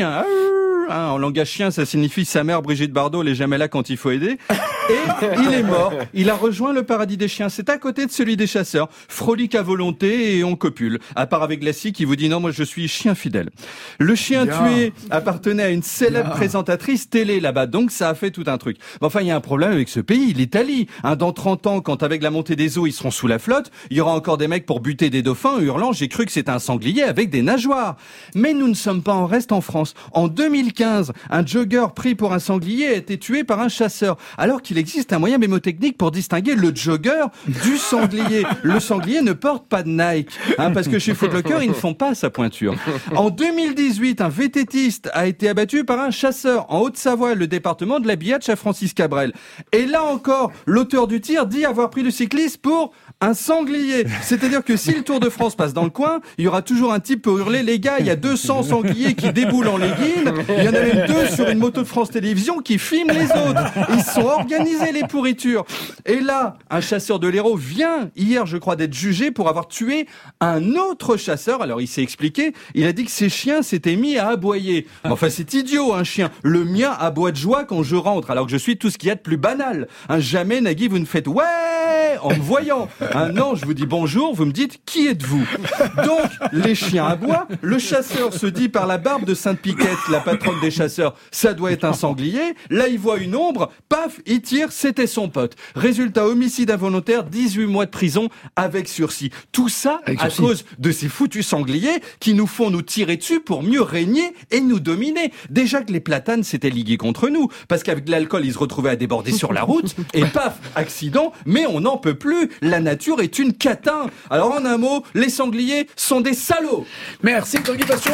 en langage chien, ça signifie sa mère Brigitte Bardot, elle est jamais là quand il faut aider. Et il est mort. Il a rejoint le paradis des chiens. C'est à côté de celui des chasseurs. Frolique à volonté et on copule. À part avec Lassie qui vous dit non, moi je suis chien fidèle. Le chien tué appartenait à une célèbre présentatrice télé là-bas. Donc ça a fait tout un truc. Enfin, il y a un problème avec ce pays, l'Italie. Dans 30 ans, quand avec la montée des eaux, ils seront sous la flotte, il y aura encore des mecs pour buter des dauphins hurlant, j'ai cru que c'était un sanglier avec des nageoires. Mais nous ne sommes pas en reste en France. En 2015, un jogger pris pour un sanglier a été tué par un chasseur. Alors qu'il existe un moyen mémotechnique pour distinguer le jogger du sanglier. Le sanglier ne porte pas de Nike, parce que chez Foot Locker, ils ne font pas sa pointure. En 2018, un vététiste a été abattu par un chasseur en Haute-Savoie, le département de la Biatch à Francis Cabrel. Et là encore, l'auteur du tir dit avoir pris le cycliste pour un sanglier. C'est-à-dire que si le Tour de France passe dans le coin, il y aura toujours un type pour hurler, les gars, il y a 200 sangliers qui déboulent en leggings, il y en a même 2 sur une moto de France Télévisions qui filment les autres. Ils se sont organisés, les pourritures. Et là, un chasseur de l'Hérault vient, hier, je crois, d'être jugé pour avoir tué un autre chasseur. Alors, il s'est expliqué, il a dit que ses chiens s'étaient mis à aboyer. Enfin, c'est idiot, un chien. Le mien aboie de joie quand je rentre, alors que je suis tout ce qu'il y a de plus banal. Jamais, Nagui, vous ne faites « ouais » en me voyant. Non, je vous dis bonjour, vous me dites « qui êtes-vous » Donc, les chiens aboient, le chasseur se dit par la barbe de Sainte-Piquette, la patronne des chasseurs, ça doit être un sanglier. Là, il voit une ombre, paf, il tire, c'était son pote. Résultat, homicide involontaire, 18 mois de prison avec sursis. Tout ça à cause de ces foutus sangliers qui nous font nous tirer dessus pour mieux régner et nous dominer. Déjà que les platanes s'étaient ligués contre nous, parce qu'avec l'alcool, ils se retrouvaient à déborder sur la route, et paf, accident, mais on n'en peut plus. La nature est une catin. Alors en un mot, les sangliers sont des salauds. Merci Tanguy Passion.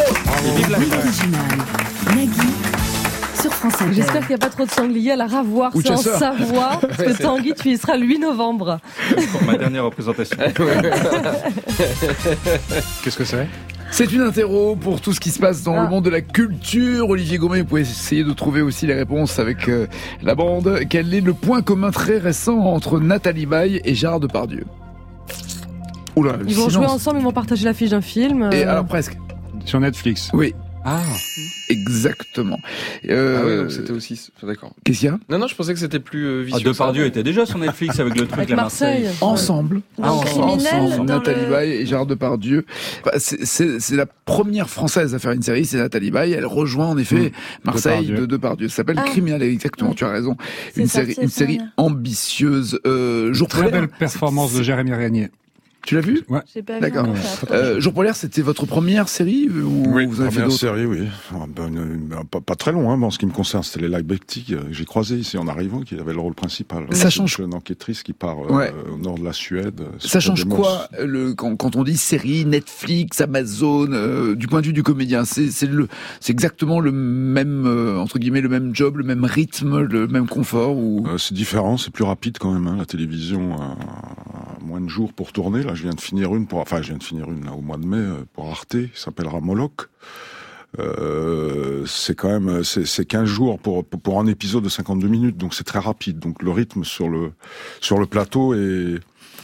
Nagui sur France Inter. J'espère qu'il n'y a pas trop de sangliers à la Ravoir, c'est en Savoie, parce que Tanguy, tu y seras le 8 novembre. Pour ma dernière représentation. Qu'est-ce que c'est ? C'est une interro pour tout ce qui se passe dans le monde de la culture. Olivier Gourmet, vous pouvez essayer de trouver aussi les réponses avec la bande. Quel est le point commun très récent entre Nathalie Baye et Gérard Depardieu ? Oula, ils vont jouer ensemble, ils vont partager l'affiche d'un film. Et alors presque. Sur Netflix. Oui. Ah, exactement. Ah oui, donc c'était aussi. D'accord. Qu'est-ce qu'il y a ? Non, je pensais que c'était plus vicieux. Depardieu était déjà sur Netflix avec le truc avec à Marseille. Ensemble. Ensemble. Nathalie Baye et Gérard Depardieu. C'est la première française à faire une série, c'est Nathalie Baye. Elle rejoint en effet Marseille de Depardieu. Ça s'appelle Criminal, exactement. Tu as raison. Une série ambitieuse. Jour très belle performance de Jérémy Régnier. Tu l'as vu ? Ouais. J'ai pas vu. D'accord. Jour polaire, c'était votre première série ou oui, vous avez fait d'autres ? Série, oui. Pas très long, hein. Bon, en ce qui me concerne, c'était les Leibectig. J'ai croisé ici en arrivant, qui avait le rôle principal. Ça change. Une enquêtrice qui part au nord de la Suède. Ça change quoi quand on dit série, Netflix, Amazon, du point de vue du comédien ? C'est exactement le même entre guillemets le même job, le même rythme, le même confort ou c'est différent, c'est plus rapide quand même. Hein. La télévision a moins de jours pour tourner. Là, je viens de finir une là, au mois de mai pour Arte, qui s'appellera Moloch. C'est quand même c'est 15 jours pour un épisode de 52 minutes, donc c'est très rapide. Donc le rythme sur le plateau est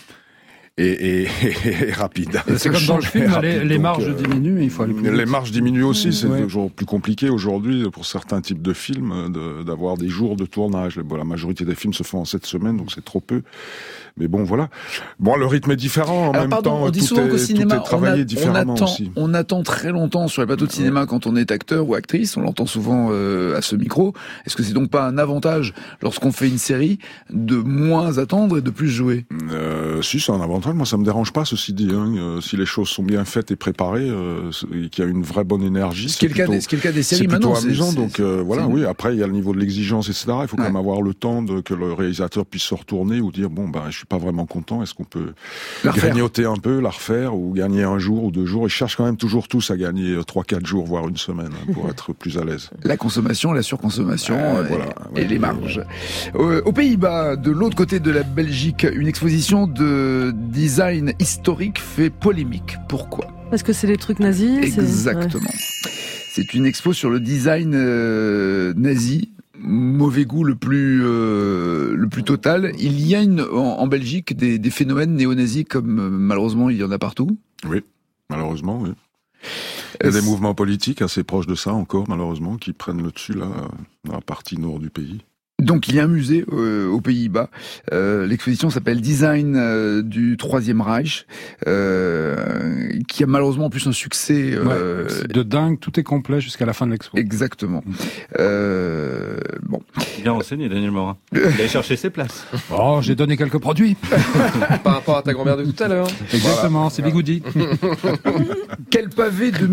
rapide. C'est comme dans le film, les marges diminuent, il faut aller plus vite. Les marges diminuent aussi, c'est toujours plus compliqué aujourd'hui pour certains types de films d'avoir des jours de tournage. Bon, la majorité des films se font en 7 semaines, donc c'est trop peu. Mais bon, voilà. Bon, le rythme est différent. On dit souvent qu'au cinéma, aussi. On attend très longtemps sur les plateaux de cinéma quand on est acteur ou actrice. On l'entend souvent à ce micro. Est-ce que c'est donc pas un avantage lorsqu'on fait une série de moins attendre et de plus jouer ? Si, c'est un avantage. Moi, ça me dérange pas, ceci dit. Hein. Si les choses sont bien faites et préparées, et qu'il y a une vraie bonne énergie, c'est le cas des séries maintenant. C'est plutôt amusant. Donc voilà, oui. Après, il y a le niveau de l'exigence, etc. Il faut quand même avoir le temps que le réalisateur puisse se retourner ou dire bon, je suis pas vraiment content. Est-ce qu'on peut grignoter un peu, la refaire ou gagner un jour ou 2 jours ? Ils cherchent quand même toujours tous à gagner 3-4 jours, voire une semaine, pour être plus à l'aise. La consommation, la surconsommation et les marges. Aux Pays-Bas, de l'autre côté de la Belgique, une exposition de design historique fait polémique. Pourquoi ? Parce que c'est les trucs nazis. Exactement. C'est une expo sur le design nazi. Mauvais goût le plus total. Il y a en Belgique des phénomènes néo-nazis comme malheureusement il y en a partout. Oui, malheureusement, oui. Il y a des mouvements politiques assez proches de ça encore, malheureusement, qui prennent le dessus là, dans la partie nord du pays. Donc il y a un musée aux Pays-Bas. L'exposition s'appelle Design du Troisième Reich, qui a malheureusement en plus un succès c'est de dingue. Tout est complet jusqu'à la fin de l'expo. Exactement. Bon. Bien renseigné, Daniel Morin. Il a cherché ses places. Oh, j'ai donné quelques produits. Par rapport à ta grand-mère de tout à l'heure. Exactement, voilà. C'est bigoudi. Quel pavé de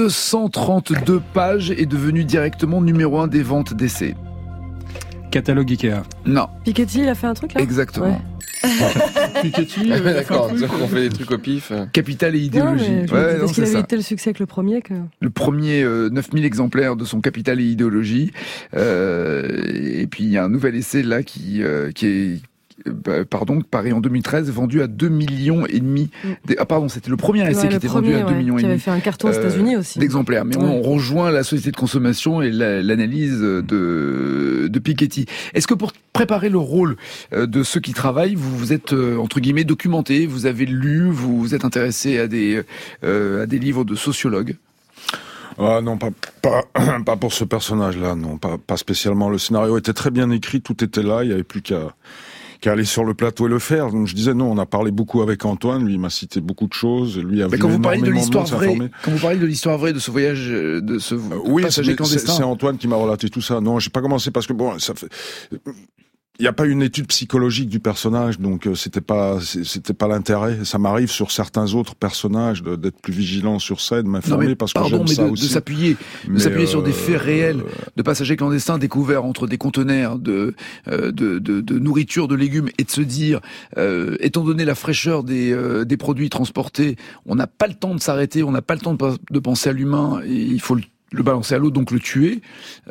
1232 pages est devenu directement numéro 1 des ventes d'essais? Catalogue Ikea. Non. Piketty, il a fait un truc là? Exactement. Ouais. Piketty, d'accord, on fait des trucs au pif. Capital et idéologie. Parce qu'il avait eu tel succès que le premier que... Le premier, 9000 exemplaires de son Capital et idéologie. Et puis il y a un nouvel essai là qui est paru en 2013, vendu à 2,5 millions. C'était le premier essai qui était vendu à 2,5 millions. Qui avait fait un carton aux États-Unis aussi. D'exemplaires. Mais on rejoint la société de consommation et l'analyse de Piketty. Est-ce que pour préparer le rôle de ceux qui travaillent, vous êtes entre guillemets documenté, vous avez lu, vous vous êtes intéressé à des livres de sociologues? Non, pas pour ce personnage-là, non, pas spécialement. Le scénario était très bien écrit, tout était là, il n'y avait plus qu'à aller sur le plateau et le faire. Donc je disais non, on a parlé beaucoup avec Antoine, lui il m'a cité beaucoup de choses, lui a vu énormément de monde. Quand vous parlez de l'histoire vraie de ce voyage, de ce passager clandestin, c'est Antoine qui m'a relaté tout ça. Non, j'ai pas commencé parce que ça fait. Il n'y a pas une étude psychologique du personnage, donc c'était pas l'intérêt. Ça m'arrive sur certains autres personnages d'être plus vigilant sur scène, m'informer parce que j'aime ça aussi. De s'appuyer sur des faits réels de passagers clandestins découverts entre des conteneurs de nourriture, de légumes, et de se dire, étant donné la fraîcheur des produits transportés, on n'a pas le temps de s'arrêter, on n'a pas le temps de penser à l'humain, et il faut le balancer à l'eau, donc le tuer,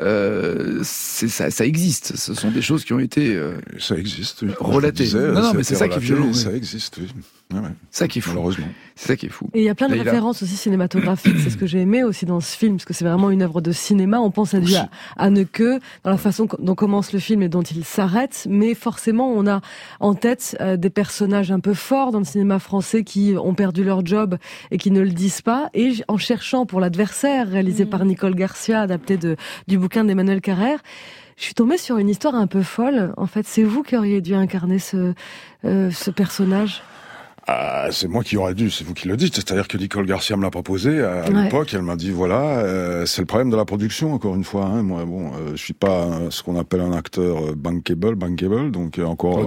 ça existe. Ce sont des choses qui ont été ça existe, oui. Relatées. Non, mais c'est ça qui est violent. Ça existe, oui. Ouais. Ça qui est fou. Malheureusement. C'est ça qui est fou. Et il y a plein de références aussi cinématographiques. C'est ce que j'ai aimé aussi dans ce film, parce que c'est vraiment une œuvre de cinéma. On pense à Haneke, dans la façon dont commence le film et dont il s'arrête. Mais forcément, on a en tête des personnages un peu forts dans le cinéma français qui ont perdu leur job et qui ne le disent pas. Et en cherchant pour l'adversaire, réalisé par Nicole Garcia, adapté du bouquin d'Emmanuel Carrère, je suis tombée sur une histoire un peu folle. En fait, c'est vous qui auriez dû incarner ce personnage. C'est moi qui aurais dû, c'est vous qui le dites. C'est-à-dire que Nicole Garcia me l'a proposé à l'époque. Elle m'a dit voilà, c'est le problème de la production encore une fois. Moi, je suis pas ce qu'on appelle un acteur bankable, donc encore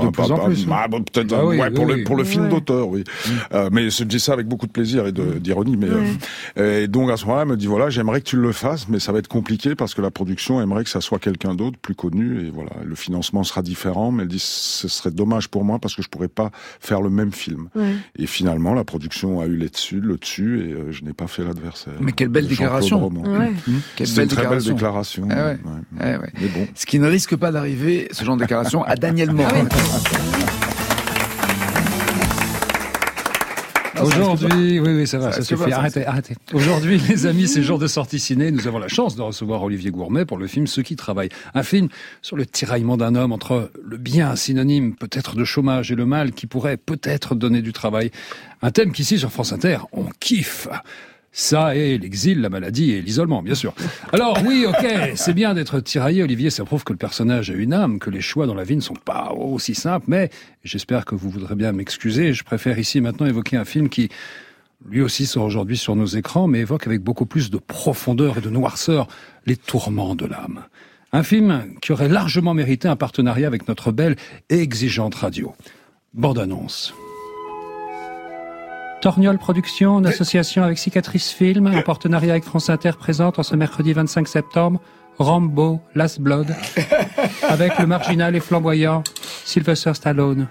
pour le film d'auteur, oui. Mais je dis ça avec beaucoup de plaisir et d'ironie. Et donc à ce moment-là, elle me dit voilà, j'aimerais que tu le fasses, mais ça va être compliqué parce que la production aimerait que ça soit quelqu'un d'autre, plus connu, et voilà, le financement sera différent. Mais elle dit ce serait dommage pour moi parce que je pourrais pas faire le même film. Et finalement, la production a eu le dessus, et je n'ai pas fait l'adversaire. Mais quelle belle déclaration. C'est une très belle déclaration. Mais bon. Ce qui ne risque pas d'arriver, ce genre de déclaration, à Daniel Morin. Aujourd'hui, oui, ça va, ça suffit. Arrêtez. Aujourd'hui, les amis, c'est jour de sortie ciné. Nous avons la chance de recevoir Olivier Gourmet pour le film Ceux qui travaillent. Un film sur le tiraillement d'un homme entre le bien, synonyme peut-être de chômage, et le mal qui pourrait peut-être donner du travail. Un thème qu'ici, sur France Inter, on kiffe. Ça et l'exil, la maladie et l'isolement, bien sûr. Alors oui, ok, c'est bien d'être tiraillé, Olivier, ça prouve que le personnage a une âme, que les choix dans la vie ne sont pas aussi simples, mais j'espère que vous voudrez bien m'excuser. Je préfère ici maintenant évoquer un film qui, lui aussi, sort aujourd'hui sur nos écrans, mais évoque avec beaucoup plus de profondeur et de noirceur les tourments de l'âme. Un film qui aurait largement mérité un partenariat avec notre belle et exigeante radio. Bande-annonce. Torgnole Productions, en association avec Cicatrice Film, en partenariat avec France Inter, présente en ce mercredi 25 septembre Rambo, Last Blood, avec le marginal et flamboyant Sylvester Stallone.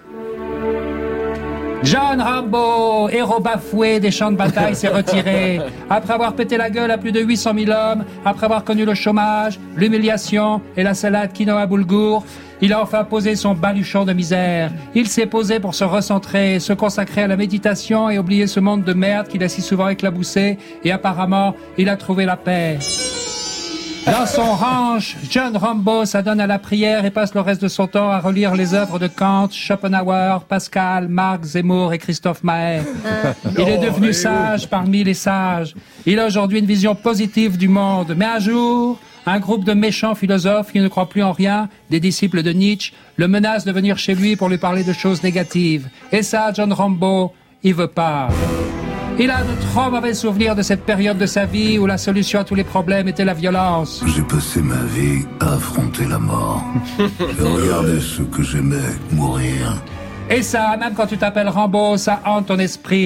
John Rambo, héros bafoué des champs de bataille, s'est retiré. Après avoir pété la gueule à plus de 800 000 hommes, après avoir connu le chômage, l'humiliation et la salade quinoa boulgour, il a enfin posé son baluchon de misère. Il s'est posé pour se recentrer, se consacrer à la méditation et oublier ce monde de merde qu'il a si souvent éclaboussé. Et apparemment, il a trouvé la paix. Dans son ranch, John Rambo s'adonne à la prière et passe le reste de son temps à relire les œuvres de Kant, Schopenhauer, Pascal, Marx, Zemmour et Christophe Maé. Il est devenu sage parmi les sages. Il a aujourd'hui une vision positive du monde. Mais un jour, un groupe de méchants philosophes qui ne croient plus en rien, des disciples de Nietzsche, le menacent de venir chez lui pour lui parler de choses négatives. Et ça, John Rambo, il veut pas. Il a de trop mauvais souvenirs de cette période de sa vie où la solution à tous les problèmes était la violence. J'ai passé ma vie à affronter la mort. Et regarder ceux que j'aimais mourir. Et ça, même quand tu t'appelles Rambo, ça hante ton esprit.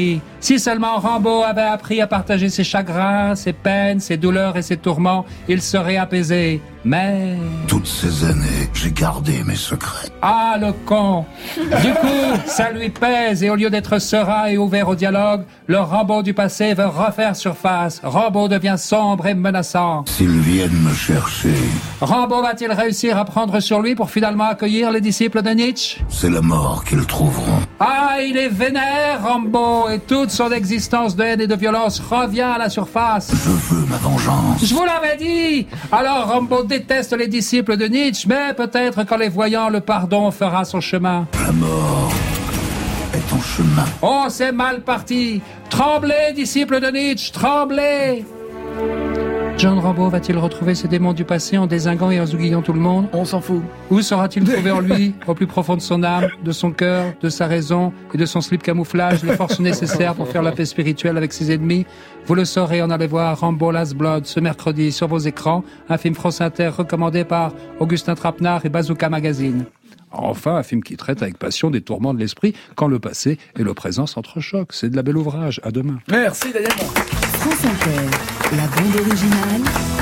Si seulement Rambo avait appris à partager ses chagrins, ses peines, ses douleurs et ses tourments, il serait apaisé. Mais... Toutes ces années, j'ai gardé mes secrets. Ah, le con! Du coup, ça lui pèse et au lieu d'être serein et ouvert au dialogue, le Rambo du passé veut refaire surface. Rambo devient sombre et menaçant. S'ils viennent me chercher... Rambo va-t-il réussir à prendre sur lui pour finalement accueillir les disciples de Nietzsche? C'est la mort qu'ils trouveront. Ah, il est vénère, Rambo, et toute son existence de haine et de violence revient à la surface. Je veux ma vengeance. Je vous l'avais dit! Alors Rambo déteste les disciples de Nietzsche, mais peut-être qu'en les voyant, le pardon fera son chemin. La mort est en chemin. Oh, c'est mal parti! Tremblez, disciples de Nietzsche, tremblez! John Rambo va-t-il retrouver ses démons du passé en dézinguant et en zouguillant tout le monde? On s'en fout. Où saura-t-il trouver en lui, au plus profond de son âme, de son cœur, de sa raison et de son slip camouflage, les forces nécessaires pour faire la paix spirituelle avec ses ennemis? Vous le saurez en allant voir Rambo Last Blood ce mercredi sur vos écrans, un film France Inter recommandé par Augustin Trapenard et Bazooka Magazine. Enfin, un film qui traite avec passion des tourments de l'esprit quand le passé et le présent s'entrechoquent. C'est de la belle ouvrage. À demain. Merci Daniel. France Inter, la bande originale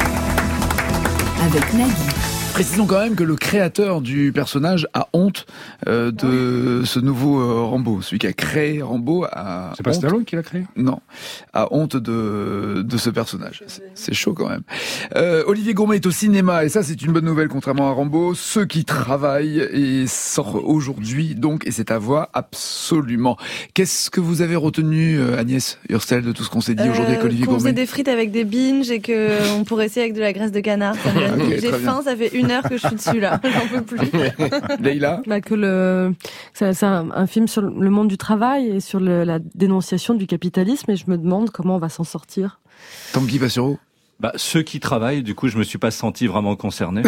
avec Nagui. Précisons quand même que le créateur du personnage a honte de ce nouveau Rambo. Celui qui a créé Rambo a C'est pas Stallone qui l'a créé? Non, a honte de ce personnage. C'est chaud quand même. Olivier Gourmet est au cinéma et ça c'est une bonne nouvelle contrairement à Rambo. Ceux qui travaillent et sort aujourd'hui donc et c'est à voir absolument. Qu'est-ce que vous avez retenu Agnès Hurstel de tout ce qu'on s'est dit aujourd'hui avec Olivier Gourmet? Qu'on faisait des frites avec des binges et que on pourrait essayer avec de la graisse de canard. Okay, j'ai faim, ça fait 1 heure que je suis dessus là, j'en peux plus. Leïla? C'est un film sur le monde du travail et sur la dénonciation du capitalisme et je me demande comment on va s'en sortir. Tanguy Vassero? Ceux qui travaillent, du coup, je me suis pas senti vraiment concerné.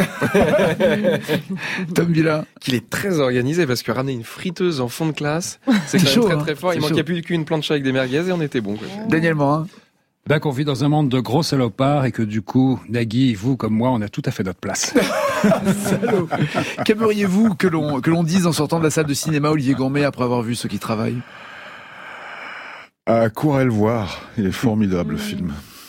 Tom Villa? Qu'il est très organisé parce que ramener une friteuse en fond de classe, c'est quand chaud, même très fort. Il manquait plus qu'une plancha avec des merguez et on était bon. Daniel Morin? Qu'on vit dans un monde de gros salopards et que du coup, Nagui, vous comme moi, on a tout à fait notre place. Salaud. Qu'aimeriez-vous que l'on dise en sortant de la salle de cinéma, Olivier Gourmet, après avoir vu Ceux qui travaillent? Courez le voir, il est formidable le film.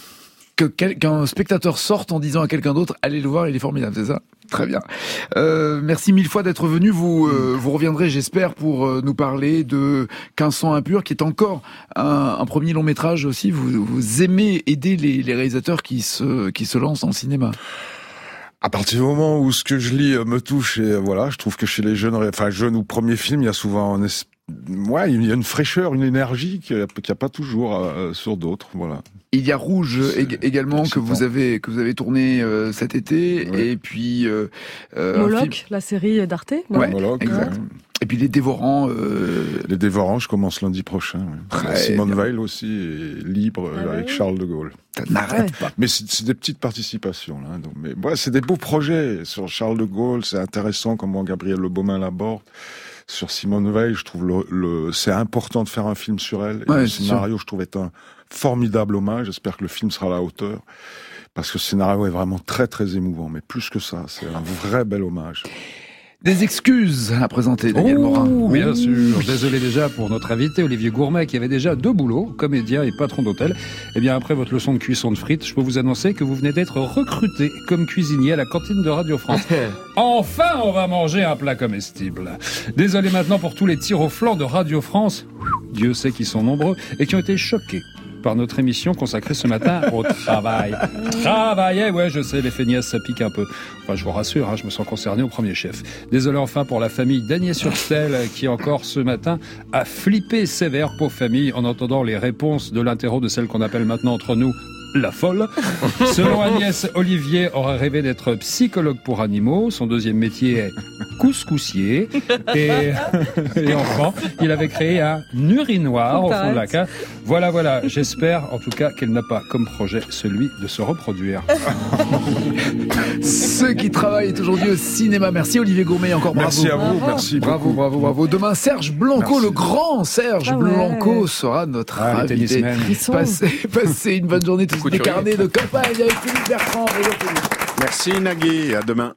Qu'un spectateur sorte en disant à quelqu'un d'autre « Allez le voir, il est formidable », c'est ça? Très bien. Merci 1000 fois d'être venu. Vous reviendrez, j'espère, pour nous parler de 1500 impurs, qui est encore un premier long métrage aussi. Vous aimez aider les réalisateurs qui se lancent dans le cinéma. À partir du moment où ce que je lis me touche, et voilà, je trouve que chez les jeunes ou premiers films, il y a souvent il y a une fraîcheur, une énergie qu'il n'y a pas toujours sur d'autres, voilà. Il y a Rouge également que vous avez tourné cet été, ouais. Et puis Moloch, la série d'Arte. Ouais, Moloch, exact. Ouais. Et puis Les Dévorants. Les Dévorants, je commence lundi prochain. Ouais. Simone Weil aussi est libre avec Charles de Gaulle. N'arrête pas. Mais c'est des petites participations là. Donc, mais c'est des beaux projets sur Charles de Gaulle. C'est intéressant comment Gabriel Le Baumin l'aborde. Sur Simone Weil, je trouve c'est important de faire un film sur elle. Et le scénario, je trouve, est un formidable hommage. J'espère que le film sera à la hauteur. Parce que le scénario est vraiment très, très émouvant. Mais plus que ça, c'est un vrai bel hommage. Des excuses à présenter, Daniel Morin. Oui, bien sûr. Désolé déjà pour notre invité, Olivier Gourmet, qui avait déjà 2 boulots, comédien et patron d'hôtel. Eh bien, après votre leçon de cuisson de frites, je peux vous annoncer que vous venez d'être recruté comme cuisinier à la cantine de Radio France. Enfin, on va manger un plat comestible. Désolé maintenant pour tous les tirs au flanc de Radio France. Dieu sait qu'ils sont nombreux et qui ont été choqués par notre émission consacrée ce matin au travail. Travailler, ouais, je sais, les feignasses, ça pique un peu. Enfin, je vous rassure, je me sens concerné au premier chef. Désolé enfin pour la famille d'Agnès Hurstel, qui encore ce matin a flippé sévère, pauvre famille, en entendant les réponses de l'interro de celle qu'on appelle maintenant entre nous la folle. Selon Agnès, Olivier aurait rêvé d'être psychologue pour animaux. Son deuxième métier est couscoussier. Et enfin, il avait créé un urinoir au fond de la cave. Voilà. J'espère, en tout cas, qu'elle n'a pas comme projet celui de se reproduire. Ceux qui travaillent aujourd'hui au cinéma. Merci Olivier Gourmet, encore bravo. Merci à vous. Merci. Bravo. Demain, Serge Blanco, merci. Le grand Serge Blanco sera notre invité. Passez une bonne journée. Des carnets de campagne avec Philippe Bertrand. Merci Nagui, à demain.